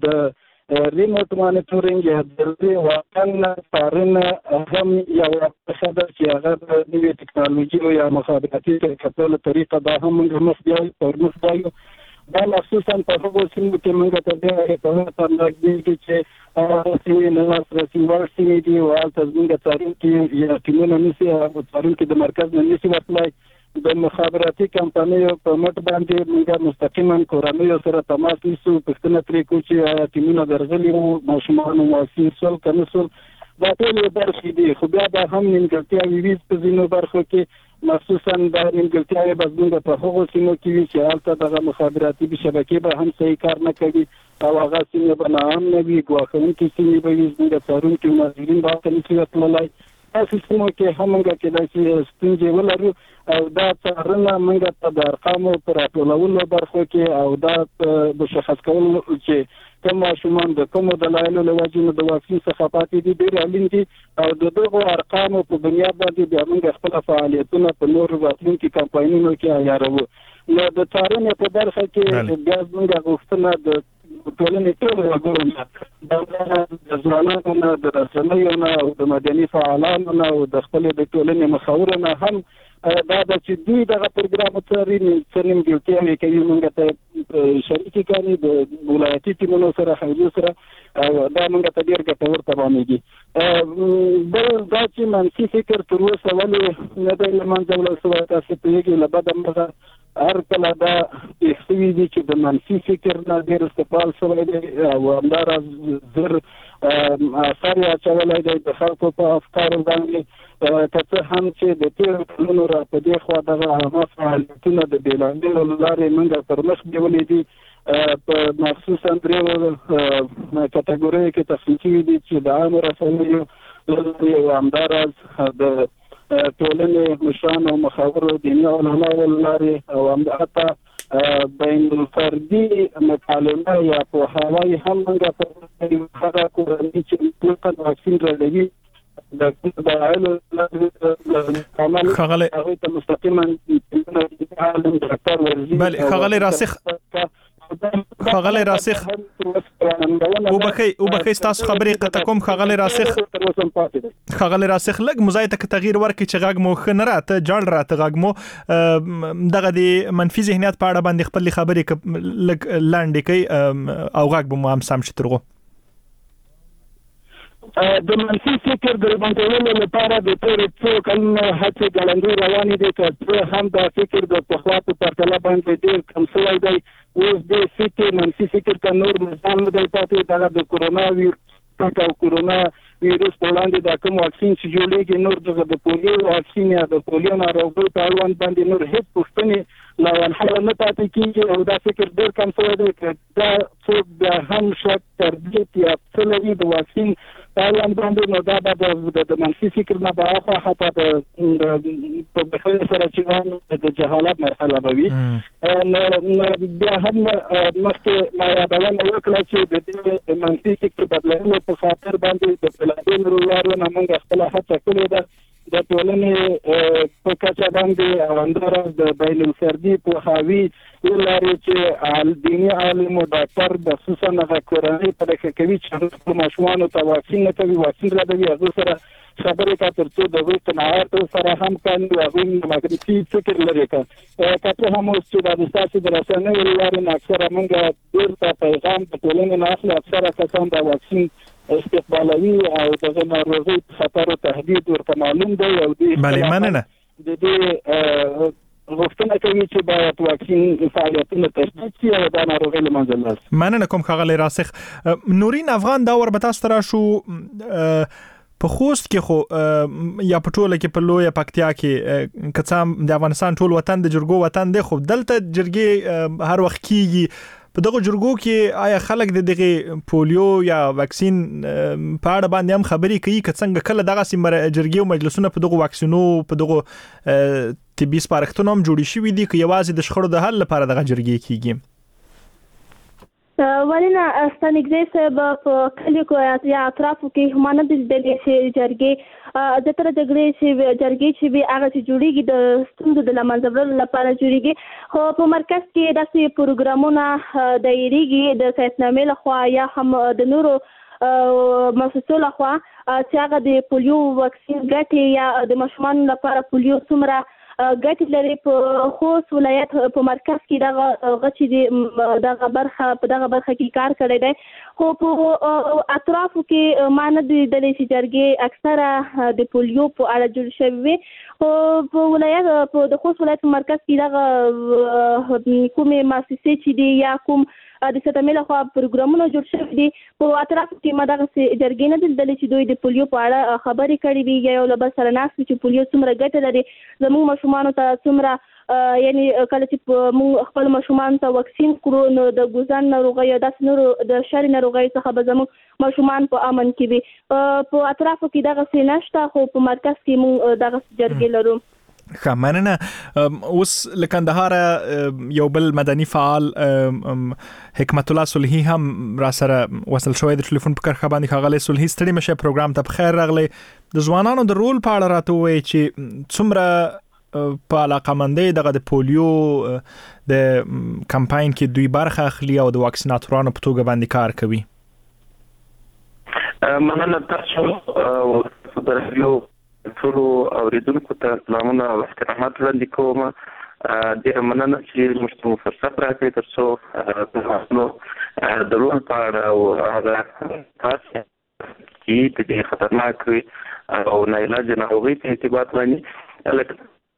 د ریموټ مانیټورینګ یا د واقعا څارنه هم یو څه ده چې هغه د نوې ټکنالوژي یا مخابراتي کتلو طریقه دا هم موږ مخ بیایو دا مخصوصا په هغو سیمو کې موږ ته د په نږدې چې سیمې نه رسیدل سیمې دي او هلته زموږ څارونکي یا ټیمونه نشي او څارونکي د مرکز نه نشي ورتلای د مخابراتي کمپنیو په مټ باندې موږ مستقیما کورنیو سره تماس نیسو پوښتنه ترې کوو چې ټیمونه درغلي وو ماشومان واکسین شول که نه شول دا ټول برخې دي خو بیا دا هم نیمګړتیاوې وي په ځینو برخو کې مخصوصا دا نیمګړتیاوې به زموږ په هغو سیمو کې وي چې هلته دغه مخابراتي شبکې به هم صحیح کار نه کوي او هغه سیمې به ناام نه وي ګواښونکي سیمې به وي زموږ څارونکي او ناظرین به هلته نشي ورتللی داسې سیمو کې هم موږ کېدای شي ستونزې ولرو او دا څارنه موږ ته د ارقامو په راټولولو برخو کې او دا مشخص کول چې کوم ماشومان د کومو دلایلو له وجې نه د واکسین څخه پاتې دي ډېر اړین دي او د دغو ارقامو په بنیاد باندې بیا موږ خپل فعالیتونه په نورو راتلونکي کمپاینونو کې عیاروو نو د څارنې په برخه کې بیا موږ غوښتنه د ټولنې ټول وګورو د ځوانانو نه د رسنیو نه او د مدني فعالانو نه او د خپل د ټولنې مخاورو نه هم دا د چې دوی دغه پروګرام څاري څنګه ډیوټي کوي موږ ته شریک کړي د ولایتي ټیمونو سره حمله سره دا موږ ته ډیر ګټور تمامېږي بل دا چې منفي فکر تر اوسه ولې نه د منځه ولاړ شوی تاسو ته یې له بده مرغه هر کله دا احتوي دي چې د منفي فکر نه ډیر استفال شوی دی او همداراز زر اثر یې اچولی دی د خلکو په افکارو باندې که څه هم چې د تېرو کلونو را په دې خوا دغه عامه فعالیتونه د بېلابېلو لارې موږ پر مخ بیولې دي په مخصوصا درېیو کټګوریو کې تقسیم شوي دي چې د عامو رسنیو او همداراز د ټولنې مشرانو او مخاورو دیني علماو لارې او حتی بین الفردي مکالمه یا پوهاوی هم موږ په هغه کورنۍ چې مطلقاً واکسین راوړي د عائلو خغلی مستقیما بله خغلی راسخ خغلی راسخ او بخی ستاسو خبرې قطع کوم خغلی راسخ لږ مزای ته تغییر ورکړي چې غږ مو ښه نه راته جړ راته غږ مو دغه د منفي ذهنیت په اړه باندې خپلې خبرې لږ لاندې کوي او غږ به مو هم سم شي ترغو د منفي فکر د بندولو لپاره د تېرو څو کلونو هڅې ګړندۍ روانې دي که څه هم دا فکر د پخوا په پرتله باندې ډېر کم شوی دی اوس د فکر منفي فکر ته نور نظام نه دی پاتې دغه د کورونا ویروس او کورونا ویروس په وړاندې د کوم واکسین چې جوړېږي نور دغه د پولیو واکسین یا د پولیو ناروغۍ په اړوند باندې نور هېڅ پوښتنې لا حل نه پاتې کېږي او دا فکر ډېر کم شوی دی که دا څوک بیا هم شک تردید یا څه لري د واکسین په اړوند باندې نو دا به د منفي فکر نه به اخوا حتی په بخښنې سره چې د جهالت مرحله به وي بیا هم مخکې ما یادونه وکړه چې د دې منفي فکر بدلولو په خاطر باندې د بېلابېلو لارو نه موږ خپله هڅه کړې ده د ټولنې په کچه باندې او همداراز د بین الفردي پوهاوي لارې چې دیني عالم او ډاکټر د خصوصا هغه کورنۍ پرېکړه کوي چې ماشومانو ته واکسین نه کوي واکسین راوړي هغه سره خبرې کا ترڅو د هغوی قناعت سره هم کوي هغوی مغربي فکر لري که څه هم اوس چې د ستاسو د رسنیو له لارې نه اکثره موږ ډېر ته پیغام د ټولنې نه اخلو اکثره کسان د واکسین استقبالوي او دغه ناروغۍ خطر او تهدید ورته معلوم دی او بله مننه د دې غوښتنه کوي چې باید واکسین فعالیتونه تشدید شي او دا ناروغي له منځه لاړ شي. مننه کوم ښاغلی راسخ. نورین افغان دا ور به تاسو ته راشو په خوست کې خو یا په ټوله کې په لویه پکتیا کې که څه د افغانستان ټول وطن د جرګو وطن دی خو دلته جرګې هر وخت کېږي په دغه جرګو کې آیا خلک د دغه پولیو یا واکسین په اړه باندې هم خبرې کوي که څنګه کله دغه سیمه جرګې او مجلسونه په دغه واکسینو په دغه طبي سپارښتنو هم جوړې شوي دي که یوازې د شخړو د حل لپاره دغه جرګې کېږي؟ ولینه ستانګزی صاحب په کلیو یا اطرافو کې همانه د دې جرګې د تر جګړې چې هغه چې جوړیږي د ستونزو د لمنځه وړلو لپاره جوړیږي خو په مرکز کې داسې پروګرامونه دایریږي د سیاستنامې لخوا یا هم د نورو مؤسسو لخوا چې هغه د پولیو واکسین ګټې یا د ماشومانو لپاره پولیو څومره ګټې لري په خوست ولایت په مرکز کې دغه غچې د دغه برخه کې کار کړی دی خو په اطرافو کې ما نه لیدلې چې جرګې اکثره د پولیو په اړه جوړ شوي وي خو په ولایت په د خوست ولایت په مرکز کې دغه کومې مؤسسې چې دي یا کوم د ستامل خو پروګرامونه جوړ شوي دي په اطرافو کې ما دغه جرګې نه لیدلې چې دوی د پولیو په اړه خبرې کړې وي یا یو له بل سره ناست چې پولیو څومره ګټه لري زموږ ماشومانو ته څومره یعنی کله چې موږ خپل ماشومان ته واکسین کړو نو د ګوزن ناروغۍ یا داسې نورو د شری ناروغۍ څخه به زموږ ماشومان په امن کې وي په اطرافو کې دغه څه نشته خو په مرکز کې موږ دغه جرګې لرو. مننه. اوس لکندهار یو بل مدني فعال حکمت الله صلحي هم را سره وصل شوی د ټلیفون په کرخه باندې ښاغلی صلحي ستړي مشه پروګرام ته بخیر راغلی. د ځوانانو د رول په اړه راته وایي چې څومره په علاقمندۍ دغه د پولیو د کمپاین کې دوی برخه اخلي او د واکسیناتورانو په توګه باندې کار کوي؟ مننه تاسو او درلو ټول اوریدونکو ته سلامونه او احترامات وړاندې کوم. ډېر مننه چې موږ فرصت راکړی ترڅو نو د رول په اړه او هغه تاسو چې د خطرناک او ناعلاج ناروغۍ په ارتباط باندې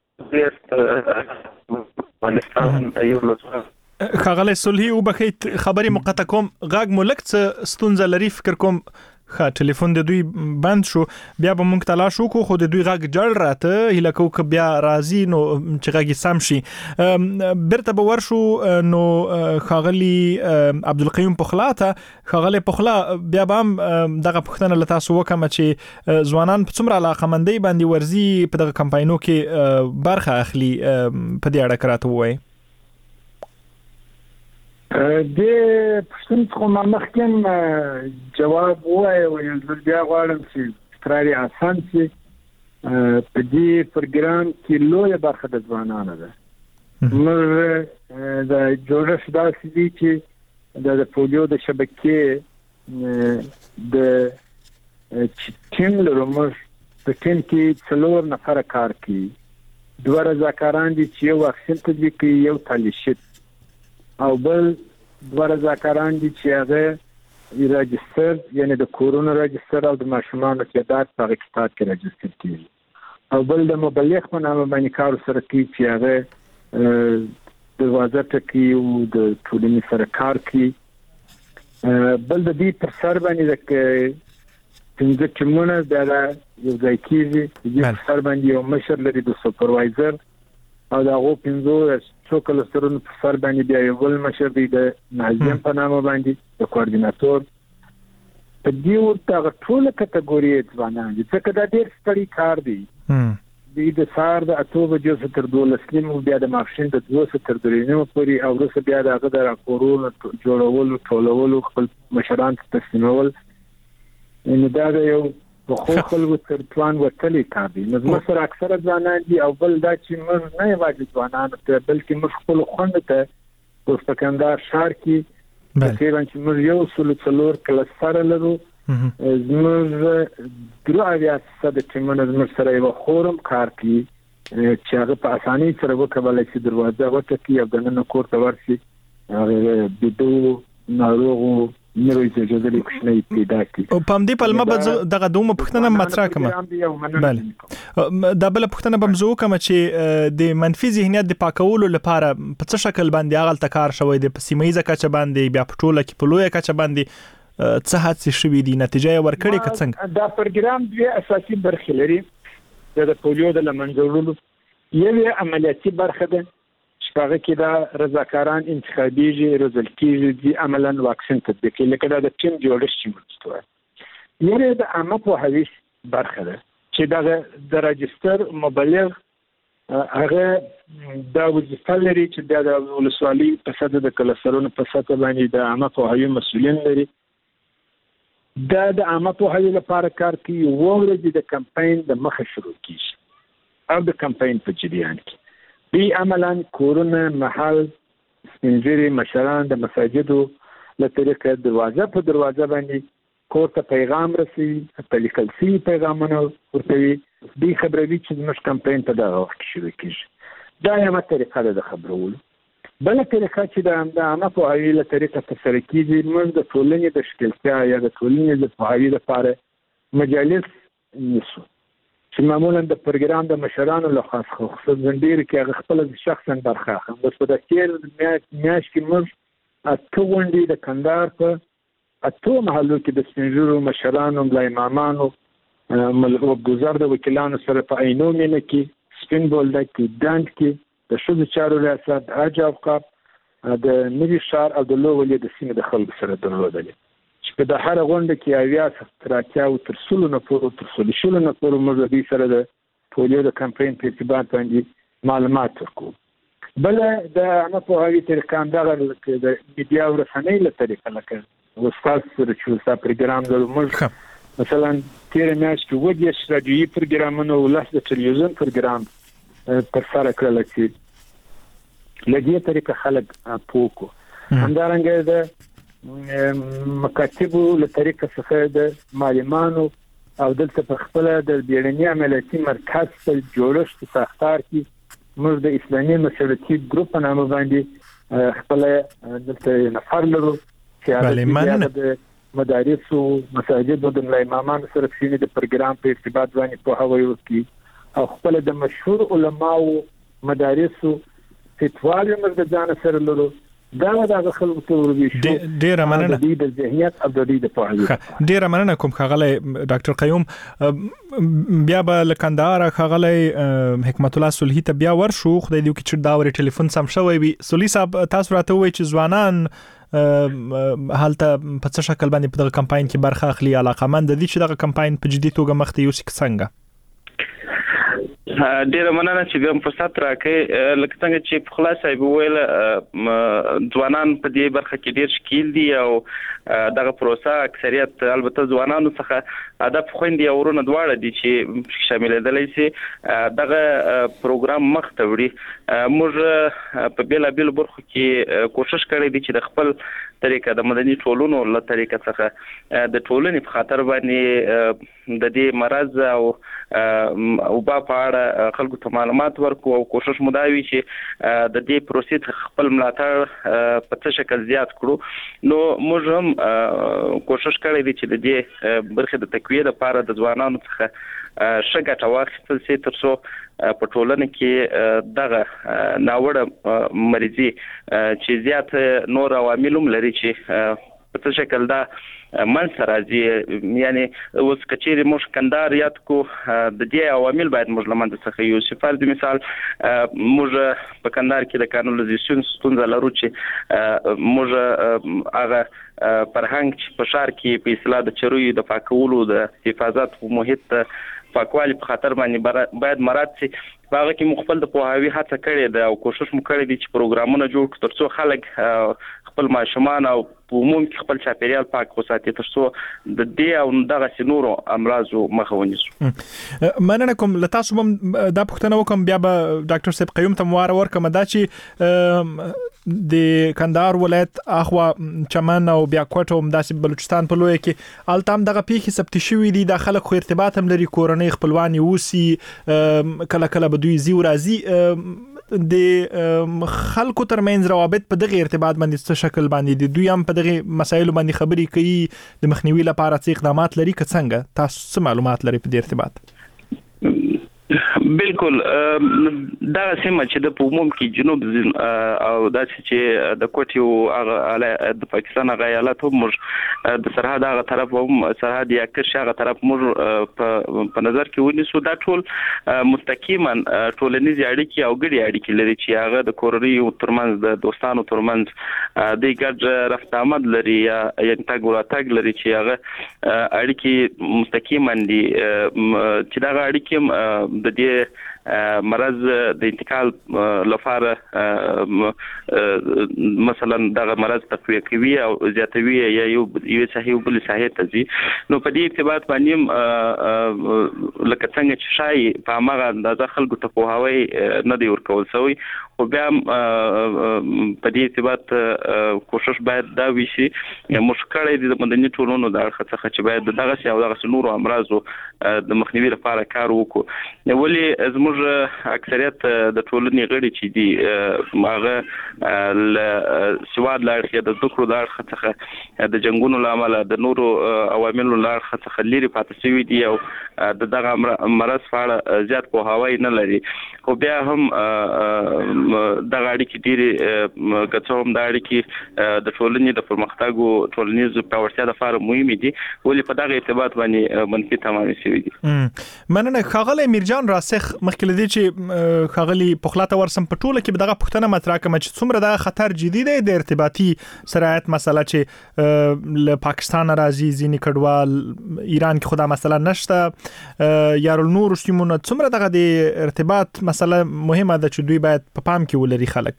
خاغلی صلحي وبخښئ خبرې مقطع کوم، غږ مو لږ څه ستونزه لري، فکر کوم ټلیفون د دوی بند شو، بیا به موږ تلاش وکړو خو د دوی غږ جړ راته هیله کوو که بیا راځي نو چې غږ سم شي. بیرته به ورشو نو ښاغلي عبدالقیوم پخلا ته. ښاغلی پخلا، بیا به هم دغه پوښتنه له تاسو وکړم چې ځوانان په څومره علاقمندۍ باندې ورځي په دغه کمپاینو کې برخه اخلي، په دې اړه راته ووایئ. د پښتون خو ما مخکې جواب وایو او یو بیا غواړم چې تکراری آسان شي. په دې پروګرام کې لویه برخه د ځوانانو ده. موږ د جوړښت داسې دي چې د پولیو د شبکې د ټیم لرو. موږ په ټیم کې 4 نفره کار کوي، 2 رضاکاران دي چې یو واکسین تطبیق کوي، یو تالیشت، او بل 2 رضاکاران دي چې هغه راجستر یعنی د کورونا راجستر او د ماشومانو تعداد په کتاب کې راجستر کیږي، او بل د مبلغ په نامه باندې کار سره کوي چې هغه د وزارت کې او د ټولنې سره کار کوي. بل د دې پر سر باندې د څنګه ټیمونه د یو ځای کېږي، د دې سر باندې یو مشر لري د سپروایزر، او دا غو 15 څو کلسترونو په سر باندې بیا یو بل مشر دی د ناظم په نامه باندې د کوارډیناتور. په دې ورته ټول کټګوري ځوانان دي، ځکه دا ډېر ستړي کار دی. د سهار د 8 بجو تر 12 نیمو، بیا د ماښام د 2 تر 3 نیمو پورې، او وروسته بیا د هغه د راپورونو جوړولو ټولولو خپل مشران ته تسلیمول. نو دا یو په خو خلکو تر توان وتلی کار دی. نو مثلا اکثره ځوانان دي، او بل دا چې موږ نه یوازې ځوانان ته بلکې موږ خپل خوند ته په سکندر ښار کې تقریبا چې موږ یو 4 کلستر لرو. زموږ 3% ټیمونه زموږ سره یو خورم کار کوي چې هغه په اسانۍ سره وکولای شي دروازه وټکي او دننه کور ته ورشي. هغه بدو ناروغو نوې ځای کوښنه پیدا کی. او په دې پلمه به دغه دومره پښتنه مطرح کوم. بله دا بل پښتنه به مزو کوم چې د منفي ذهنیت د پاکولو لپاره په څه شکل باندې هغه تکار شوی دی، په سیمایي ځکه باندې بیا په ټوله کې په لویه کچه باندې څه هڅې شوي دي، نتیجه یې ورکړې که څنګه؟ دا پروګرام دوه اساسي برخې لري. د پولیو د لمنځلو یوه عملیاتي برخه ده چې هغه کې دا رضاکاران انتخابيږي، روزل کېږي، دي عملاً واکسین تطبیق لکه دا د ټیم جوړښت چې مستوي. یوه د عامه پوهاوی برخه ده چې دا د راجستر مبلغ هغه دا وظیفه لري چې د ولسوالۍ په سطح د کلسترونو په سطح باندې د عامه پوهاوی مسؤلین لري. دا د عامه پوهاوی لپاره کار کوي. ورځ د کمپاین د مخه شروع کیږي او د کمپاین په جریان کې بي عملاً کورونا محل سپینځري مشران د مساجدو له طریقه دروازه په دروازه باندې کور ته پیغام رسوي، په لیکل شوي پیغامونه ورکوي، دې خبروي چې زموږ کمپاین په دغه وخت کې شروع کېږي. دا یوه طریقه ده د خبرولو. بله طریقه چې د عامه پوهاوي له طریقه ترسره کېږي، موږ د ټولنې د ښکېلتیا یا د ټولنې د پوهاوي لپاره مجالس نیسو چې معمولا د پروګرام د مشرانو له خصوصا ډېر کې هغه خپل شخصا برخه اخلي. بس په دې میاشت کې موږ 8 غونډې د کندهار په 8 محلو کې د سپینږیرو مشرانو، ملا امامانو، ملګرو د وکیلانو سره په عینو مینه کې، سپین بولدک کې، دند کې د ښځو چارو ریاست، حج اوقاف، د نوي ښار او د لوولې د سیمې د خلکو سره درلودلې چې په د هر غونډه کې اویا تر 80 تر 100 نفرو تر 100 نفرو موږ د سره د پولیو د کمپاین په ارتباط باندې معلومات ورکو. بل د عامه پوهاوي طریقه همدغه د میډیا او رسنۍ له طریقه لکه استاد سره چې استاد پروګرام درو موږ مثلا تیر میاشت کې ودی رادیوي پروګرامونه او لاس د ټلویزیون پروګرام تر سره کړل چې لږه طریقه خلک پوکو همدارنګه د مکاتبو له طریقه څخه د معلمانو او دلته په خپل د بیړني عملیاتي مرکز په جوړښت ساختار کې موږ د اسلامي مشورتي ګروپ په نامه باندې خپل دلته نفر لرو چې د مدارس او مساجد او د امامانو سره په د پروګرام په ارتباط باندې په هوایي وکي او خپل د مشهور علماو مدارس فتواوی موږ د ځان سره لرو دا د خلکو ته وربي ډیر مننه د ذهنیت او د په ډیر مننه کوم خغلی ډاکټر قیوم بیا به لکندار خغلی حکمت الله صلحی ته بیا ورشو خدای دې وکړي چې دا ور ټلیفون سم شوی وي صلحی صاحب تاسو راته وایي چې ځوانان حالته په څه شکل باندې په دغه کمپاین کې برخه اخلي علاقمند دي چې دغه کمپاین په جدي توګه مخ ته یوسي څنګه ډیره مننه چې کوم فرصت راکې لکه څنګه چې په خلاصه ویل ځوانان په دې برخه کې ډیر شکیل دي او دغه پروسه اکثریت البته ځوانانو څخه هدف خويندې او ورونه دواړه دي چې شامل دي چې دغه پروګرام مخ ته وړي موږ په بیلابل برخو کې کوشش کړی دي چې د خپل طریقه د مدني ټولونو له طریقه څخه د ټولنې په خاطر باندې د دې مرز او په اړه خلکو ته معلومات ورکو او کوشش مو دا وی چې د دې پروسې خپل ملاتړ په څه شکل زیات کړو نو موږ هم کوشش کړی دی چې د دې برخه د تقویه لپاره د ځوانانو څخه شګه واخیستل شي ترڅو په ټولنه کې دغه ناوړه مریضي چې زیات نور عوامل هم لري چې په څه شکل دا من سره راځي یعنی اوس کچېری موږ کندار یاد کو د دې عوامل باید موږ لمنځه څخه یو صفر د مثال موږ په کندار کې د کانالیزاسیون ستونزه لرو چې موږ هغه فرهنګ چې په شهر کې په اصلاح د چروي د پاکولو د حفاظت او محیط پاکوالي په خاطر باندې باید مراد شي هغه کې مخفل د پوهاوی هڅه کړې ده او کوشش مو کړې دي چې پروګرامونه جوړ کړو ترڅو خلک خپل ماشومان او په عموم کې خپل چاپیریال پاک وساتي ترڅو د دې او دغه سينورو امراضو مخه ونیسو مننه کوم لتاسو هم دا پښتنه وکم بیا به ډاکټر صاحب قیوم ته مواره ورکم دا چې د کندهار ولایت اخوا چمن او بیا کوټه هم داسې بلوچستان په لوی کې التام دغه پیخي ثبت شوی دي د خلک خو ارتباط هم لري کورنۍ خپلوانی اوسي کله کله به دوی زیو راځي د خلکو ترمنځ روابط په دغه ارتباط باندې څه شکل باندې دي دوی هم په دغه مسایلو باندې خبرې کوي د مخنیوي لپاره څه اقدامات لري که څنګه تاسو څه معلومات لري په دې ارتباط بالکل دا سیمه چې د عموم کې جنوب او داسې چې د کوټي او د پاکستان غیالات هم د سرحد هغه طرف هم سرحد یا کرش هغه طرف موږ په نظر کې ونیسو دا ټول مستقیما ټولنیز اړیکې او ګډي اړیکې لري چې هغه د کورنۍ ترمنځ د دوستانو ترمنځ د ګډ رفت آمد لري یا انتګ وراتګ لري چې هغه اړیکې مستقیما دي چې دا اړیکې د دې مرض د انتقال لپاره مثلا دغه مرض تقویه کوي او زیاتوي یا یو صحیح بل صحیح تزي نو په دې ارتباط باندې لکه څنګه چې شای په هغه اندازه خلکو ته پوهاوی نه دی ورکول شوی خو بیا په دې ارتباط کوشش باید دا وشي مشکل دي د مدني ټولنو د اړخ څخه چې باید دغه سي او دغه نورو امراضو د مخنیوي لپاره کار وکړو ولی زموږ اکثریت د ټولنې غړي چې دي هغه سواد لارخه د ذکر د اړخ څخه د جنگونو لامل د نورو عواملو لارخ څخه لري پاتې شوی دي او دغه مرض فعال زیات په هواي نه لري خو بیا هم دغه اړیکې ډېری کڅوم د اړیکې د ټولنې د پرمختګ او ټولنیز پیاوړتیا لپاره مهمه دي ولې په دغه ارتباط باندې منفي تمام شوی دي مننه خاغلی میرجان راسخ مخکې لدی چې خاغلی پخلاته ورسم په ټوله کې دغه پښتنه مطرح کوم چې څومره د خطر جدي دی د ارتباطي سرایت مسله چې له پاکستان راځي ځینی کډوال ایران کې خدا مسله نشته یا نور سیمونه څومره دغه د ارتباط مسله مهمه ده چې دوی باید په پام کې ولري خلک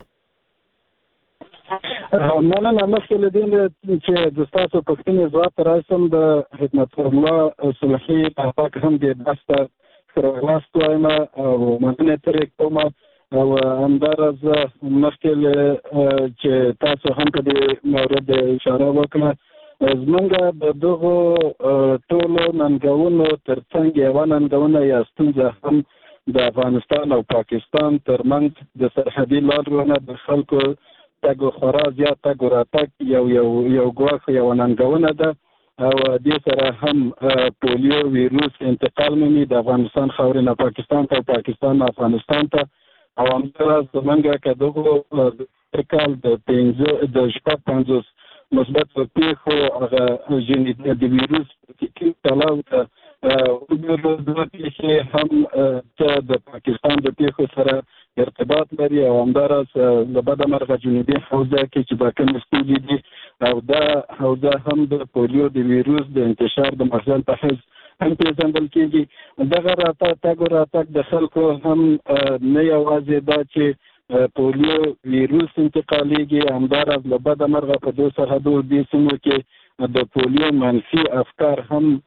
مننه مخکې له دې چې د تاسو پښتني ځواب راځم د حکمت الله صلحي په پاک هم د باسته سره ولاست وایم او مننه ترې کوم او همدارز مخکې چې تاسو هم په دې مورد اشاره وکړه زمونږ د دغو ټولو ننګونو ترڅنګ یوه ننګونه یا ستونزه هم د افغانستان او پاکستان ترمنځ د سرحدي لارو د خلکو تګ و خورا زیات تګ و راتګ یو ګواښ یوه ننګونه ده او دې سره هم پولیو ویروس انتقال مومي د افغانستان خاورې نه پاکستان ته او پاکستان نه افغانستان ته او همداراز زمونږ که دغو کال د شپږ 50 مثبت پیښو هغه د ویروس تلاو ته وګورو دوه پیښې هم چې د پاکستان د پیښو سره ارتباط لري او همداراز له بده مرغه جنوبي حوزه کې چې دا کومې ستونزې دي او دا حوزه هم د پولیو د ویروس د انتشار د مخزن په حیث هم پیژندل کېږي دغه راتګ د خلکو هم نه یوازې دا چې پولیو ویروس انتقالیږي همداراز له بده مرغه په دې سرحدو دې سیمو کې د پولیو منفي افکار هم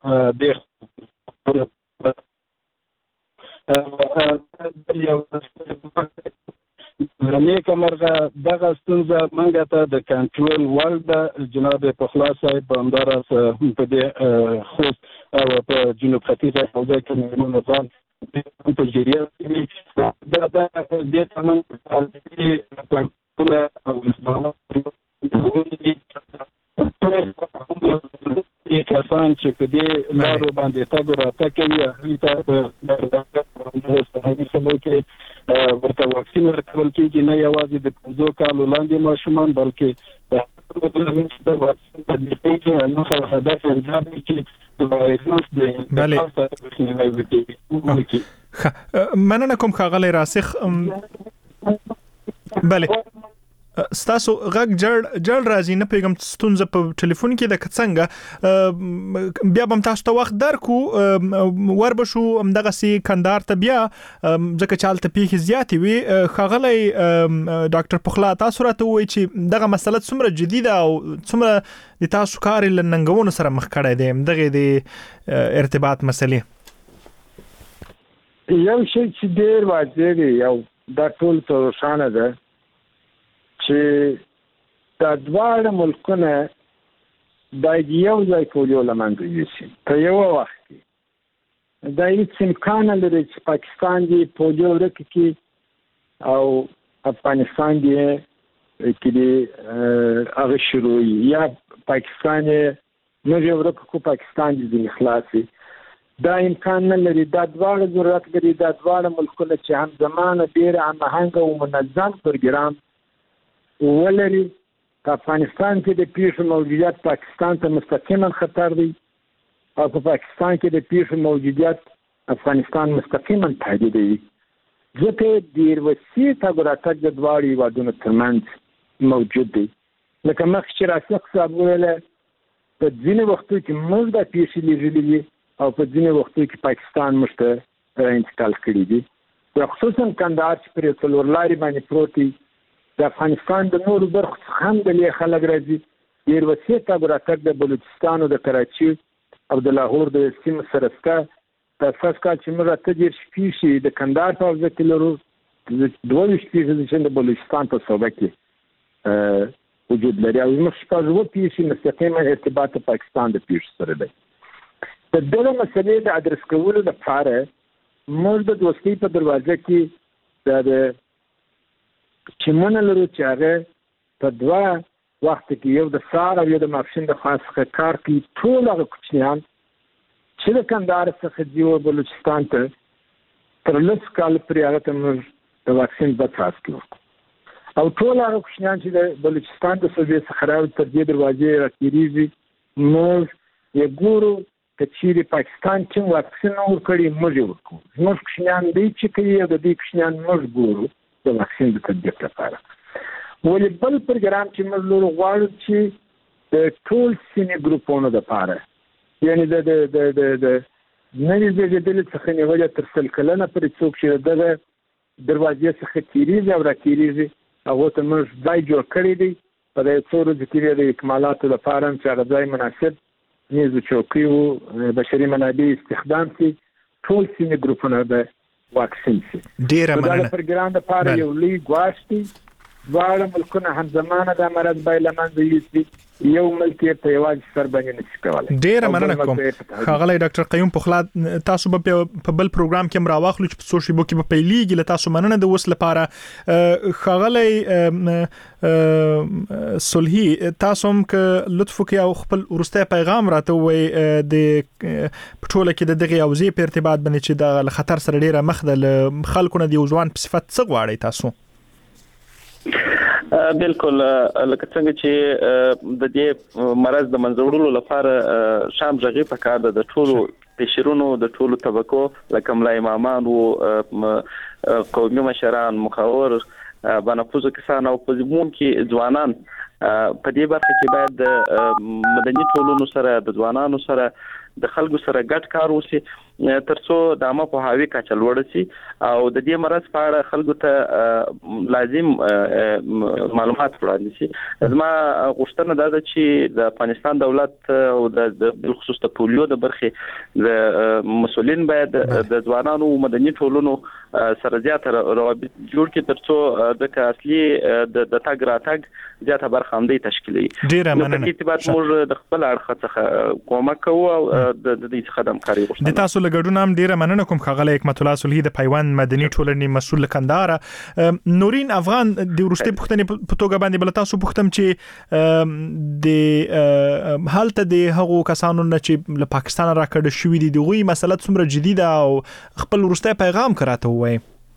نیکه مرغه دغه ستونزه موږ ته د کنټرول وړ ده جناب پخلا صاحب په همداراز په دې خوست او په جنوب ختیځه حوزه کې مېرمن نظام په جریان کې دا دې تمام او کسان چې په دې لارو باندې تګ و راتګ کوي هغوی ته په سمو کې ورته واکسین ورکول کېږي نه یوازې د 15 کالو لاندې ماشومان بلکې د واکسین تطبیقي کې نو هدف دا دی چې وایرس د انتقال څخه مخنیوی وکړي. مننه کوم ښاغلی راسخ. بله ستاسو غږ جړ راځي نه پیغام ستونزه په ټلیفون کې د څنګه بیا به تاسو ته وخت درکو ور بشو همدغه سي کندهار ته بیا ځکه چې حالت پیښې زیاتې وي ښاغلی ډاکټر پخلا تاسو راته وایي چې دغه مسله څومره جدي ده او څومره د تاسو کار له ننګونو سره مخ کړی دی دغه د ارتباط مسلې. یو شی چې ډېر واضح دی یو دا ټول ته روښانه ده چې دا دواړه ملکونه باید یو ځای پولیو له منځه یوسي په یوه وخت کې دا هېڅ امکان نه لري چې پاکستان دې پولیو ورک کړي او افغانستان دې کې هغه شروع یا پاکستان یې موږ ورک کړو پاکستان دې خلاصي دا امکان نه لري. دا دواړه ضرورت لري دا دواړه ملکونه چې همزمانه ډېر هماهنګه او منظم پروګرام ولري. په افغانستان کې د پیښو موجودیت پاکستان ته مستقیما خطر دی او په پاکستان کې د پیښو موجودیت افغانستان مستقیما تهدیدوي ځکه ډېر وسیع تګ راتګ د دواړو هېوادونو ترمنځ موجود دی. لکه مخکې چې راسخ صاحب ویله په ځینې وختو کې موږ دا پیښې لیدلې دي او په ځینې وختو کې پاکستان موږ ته را انتقال کړي دي خصوصا کندهار چې پر یو څلور لارې باندې پروت دی د افغانستان د نورو برخو څخه هم د لوی خلک راځي ډېر وسیع تګ راتګ د بلوچستان او د کراچي او د لاهور د سیمو سره شته. په اساس کال چې موږ 28 پیښې د کندهار په حوزه کې لرو 22 پیښې چې د بلوچستان په صوبه کې وجود لري او موږ شپږ پیښې مستقیما ارتباط پاکستان د پیښو سره دی. د دغه مسلې د ادرس کولو لپاره موږ د دوستۍ په دروازه کې د چې مونږ لرو چې هغه په دوه وخت کې یو د سهار او یو د ماپښین د خوا څخه کار کوي ټول هغه کوچنیان چې د کندهار څخه ځي او بلوچستان ته تر 10 کال پورې هغه ته موږ د واکسین بچاس کوو او ټول هغه کوچنیان چې د بلوچستان د صوبې څخه راوځي تر دې دروازې راتېرېږي موږ یې ګورو که چیرې پاکستان چې واکسین نه ورکړي موږ یې ورکوو. زموږ کوچنیان دی چې کوي او د دې کوچنیان موږ ګورو د واکسین د تطبیق لپاره. ولې بل پروګرام چې موږ لرو غواړو چې د ټول سیمې ګروپونو لپاره یعنی د نوې زېږېدلې څخه نیولې تر 100 کلنه پورې څوک چې دغه دروازې څخه تېرېږي او راتېرېږي هغو ته موږ ځای جوړ کړی دی په دې څو ورځو کې د اکمالاتو لپاره چې هغه ځای مناسب میز و چوکۍ و بشري منابع استخدام شي ټول سیمه ګروپونه به واکسین شي. ډیره مننه. دا پروګرام لپاره یو لوی ګواښ دی. دواړه ملکونه همزمانه د مرض به له منځه یوسي. یو ملک په یوازې سر باندې نشي کولای. ډیره مننه کوم ښاغلی ډاکټر قیوم پخلا. تاسو به په بل پروګرام کې مراواخلو چې په سوشل میډیا کې په پیلېږي. له تاسو مننه د اوس لپاره. ښاغلی صلحي تاسو هم که لطف وکړئ او خپل وروستی پیغام راته ووایئ د پټوله کې د دغه اوضاع په ارتباط باندې چې د خطر سره ډیره مخ ده خلکو نه د یو ځوان په صفت څه غواړئ تاسو؟ بالکل لکه څنګه چې د دې مرض د منځوړلو لپاره شام ژغې په کار د ټولو پېشرونو د ټولو طبقو لکه ملا امامان او قومي مشران مخاور بنفوذ کسان او په زمون کې ځوانان په دې برخه کې باید مدني ټولنو سره د ځوانانو سره د خلکو سره ګډ کار وشي ترڅو د عامه پوهاوي کچه لوړه شي او د دې مرض په اړه خلکو ته لازم معلومات وړاندې شي. زما غوښتنه دا ده چې د افغانستان دولت او د بالخصوص د پولیو د برخې د مسؤلین باید د ځوانانو مدني ټولنو سره زیات روابط جوړ کړي ترڅو د اصلي د تګ راتګ زیاته برخه هم دی تشکیلي. ډیره مننه. په ارتباط موږ د خپل اړخ څخه کومک کوو او د دې څخه همکاري غواړو. د تاسو لګډون هم ډیره مننه کوم ښاغلی حکمت الله صلحي د پیوند مدني ټولنې مسؤل کندهار. نورین افغان د وروستي پوښتنې په توګه باندې بل تاسو پوښتم چې د حالت د هغو کسانو نه چې له پاکستان راکړل شوې دي دغه مسله څومره جدي ده او خپل وروستي پیغام کراته وایي.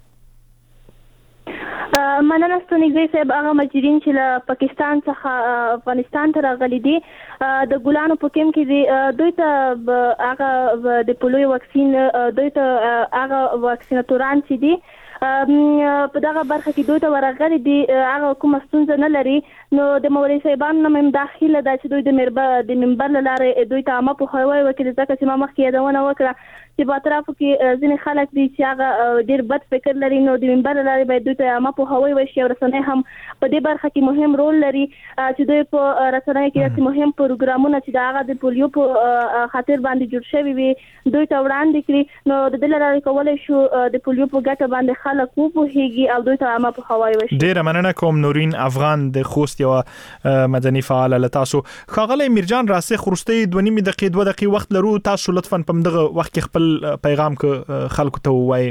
مننه ستونیږي صاحب هغه مجرمین چې له پاکستان څخه افغانستان ته راغلي دي د ګلانو په کیم کې دي دوی ته هغه د پولیو واکسین دوی ته هغه واکسیناتوران چې دي په دغه برخه کې دوی ته ورغلي دي هغه کومه ستونزه نه لري. نو د مولوي صاحبانو نه هم داخله ده چې دوی د منبر له لارې دوی ته عامه پوهاوی وکړي ځکه چې ما مخکې یادونه وکړه چې په اطرافو کې ځینې خلک دي چې هغه ډېر بد فکر لري. نو د منبر له لارې باید دوی ته عامه پوهاوی وشي او رسنۍ هم په دې برخه کې مهم رول لري چې دوی په رسنۍ کې داسې مهم پروګرامونه چې د هغه د پولیو په خاطر باندې جوړ شوي وي دوی ته وړاندې کړي. نو د دې له لارې کولی شو د پولیو په ګټه باندې خلک وپوهېږي او دوی ته عامه پوهاوی وشي. ډېره مننه کوم نورین افغان د خوست یوه مدني فعاله له تاسو. ښاغلی میرجان راسخ وروستۍ 2 دقیقې وخت لرو. تاسو لطفا په دغه وخت کې خپل پیغام خلکو ته ووایي.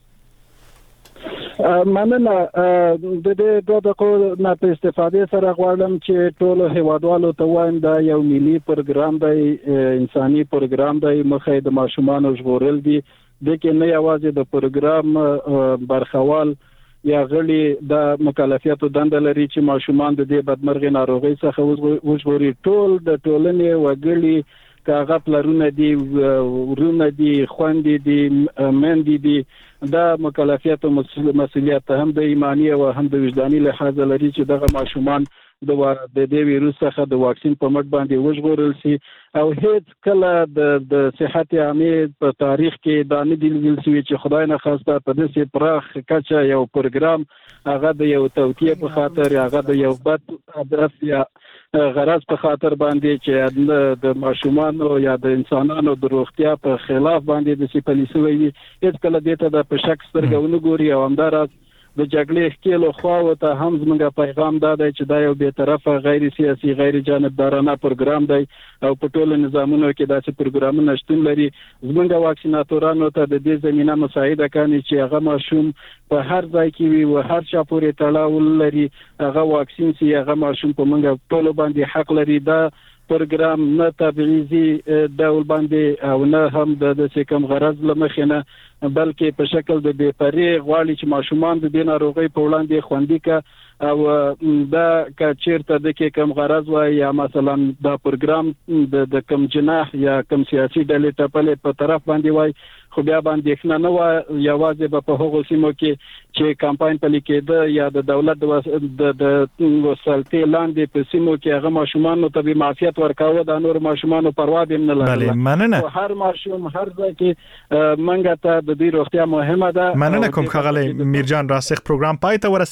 مننه. د دې 2 دقیقو نه په استفادې سره غواړم چې ټول هیوادوالو ته وایم دا یو ملي پروګرام دی انساني پروګرام دی مخې د ماشومان ژغورل دي د کې نه یوازې د پروګرام برخوال یا غړي د مکلفیتو دنده لري چې ماشومان د دې بدمرغي ناروغي څخه وژغوري. ټول د ټولنې وګړي کاغه پلرونه دي ورونه دي خويندې دي مندې دي دا مکلفیت او مسؤلیت هم د ایمانی او هم د وجداني لحاظ لري چې دغه ماشومان د دې ویروس څخه د واکسین په مټ باندې وژغورل شي او هیڅ کله د صحت عامه په تاریخ کې دا نه دی لیدل شوی چې خدای نه خواسته په داسې پراخ کچه یو پروګرام هغه د یو توطیه په خاطر هغه د یو بد هدف یا غرض په خاطر باندې چې د ماشومانو یا د انسانانو د روغتیا په خلاف باندې د پالیسي وي هیڅ کله دته د په شک سترګې ونګوري او همدارس د جګړې ښکیلو خواو ته هم زموږ پیغام دا دی چې دا یو به طرفه غیر سیاسي غیر جانبدارانه پروګرام دی او په ټولو نظامونو کې داسې پروګرامونه شتون لري. زموږ واکسیناتورانو ته د دې زمينه مساعده کوي چې هغه ماشوم په هر ځای کې وي او هر چا پورې تړاو لري هغه واکسین سي هغه ماشوم په موږ ټولو باندې حق لري. دا پروګرام نه تبعیضي ډول باندې او نه هم د کم غرض لمخینه بلکې په شکل د بے پرې غواړي چې ماشومان د دې ناروغي په وړاندې خوندي کا او دا کچیرته د کم غرض وای یا مثلا دا پروګرام د کم جناح یا کم سیاسي ډلې ته په طرف باندې وای خو بیا باندې ښه نه و یوازې په هغو سیمو کې چې کمپاین پلي کېده یا د دولت د وسلطې لاندې په سیمو کې هغه ماشومان ته به معافیت ورکاوه د نور ماشومان پروا به نه لرله. مننه. هر ماشوم هر ځای کې منګه ته د دې روغتیا مهمه ده. مننه کوم ښاغلی میرجان راسخ پروګرام پای ته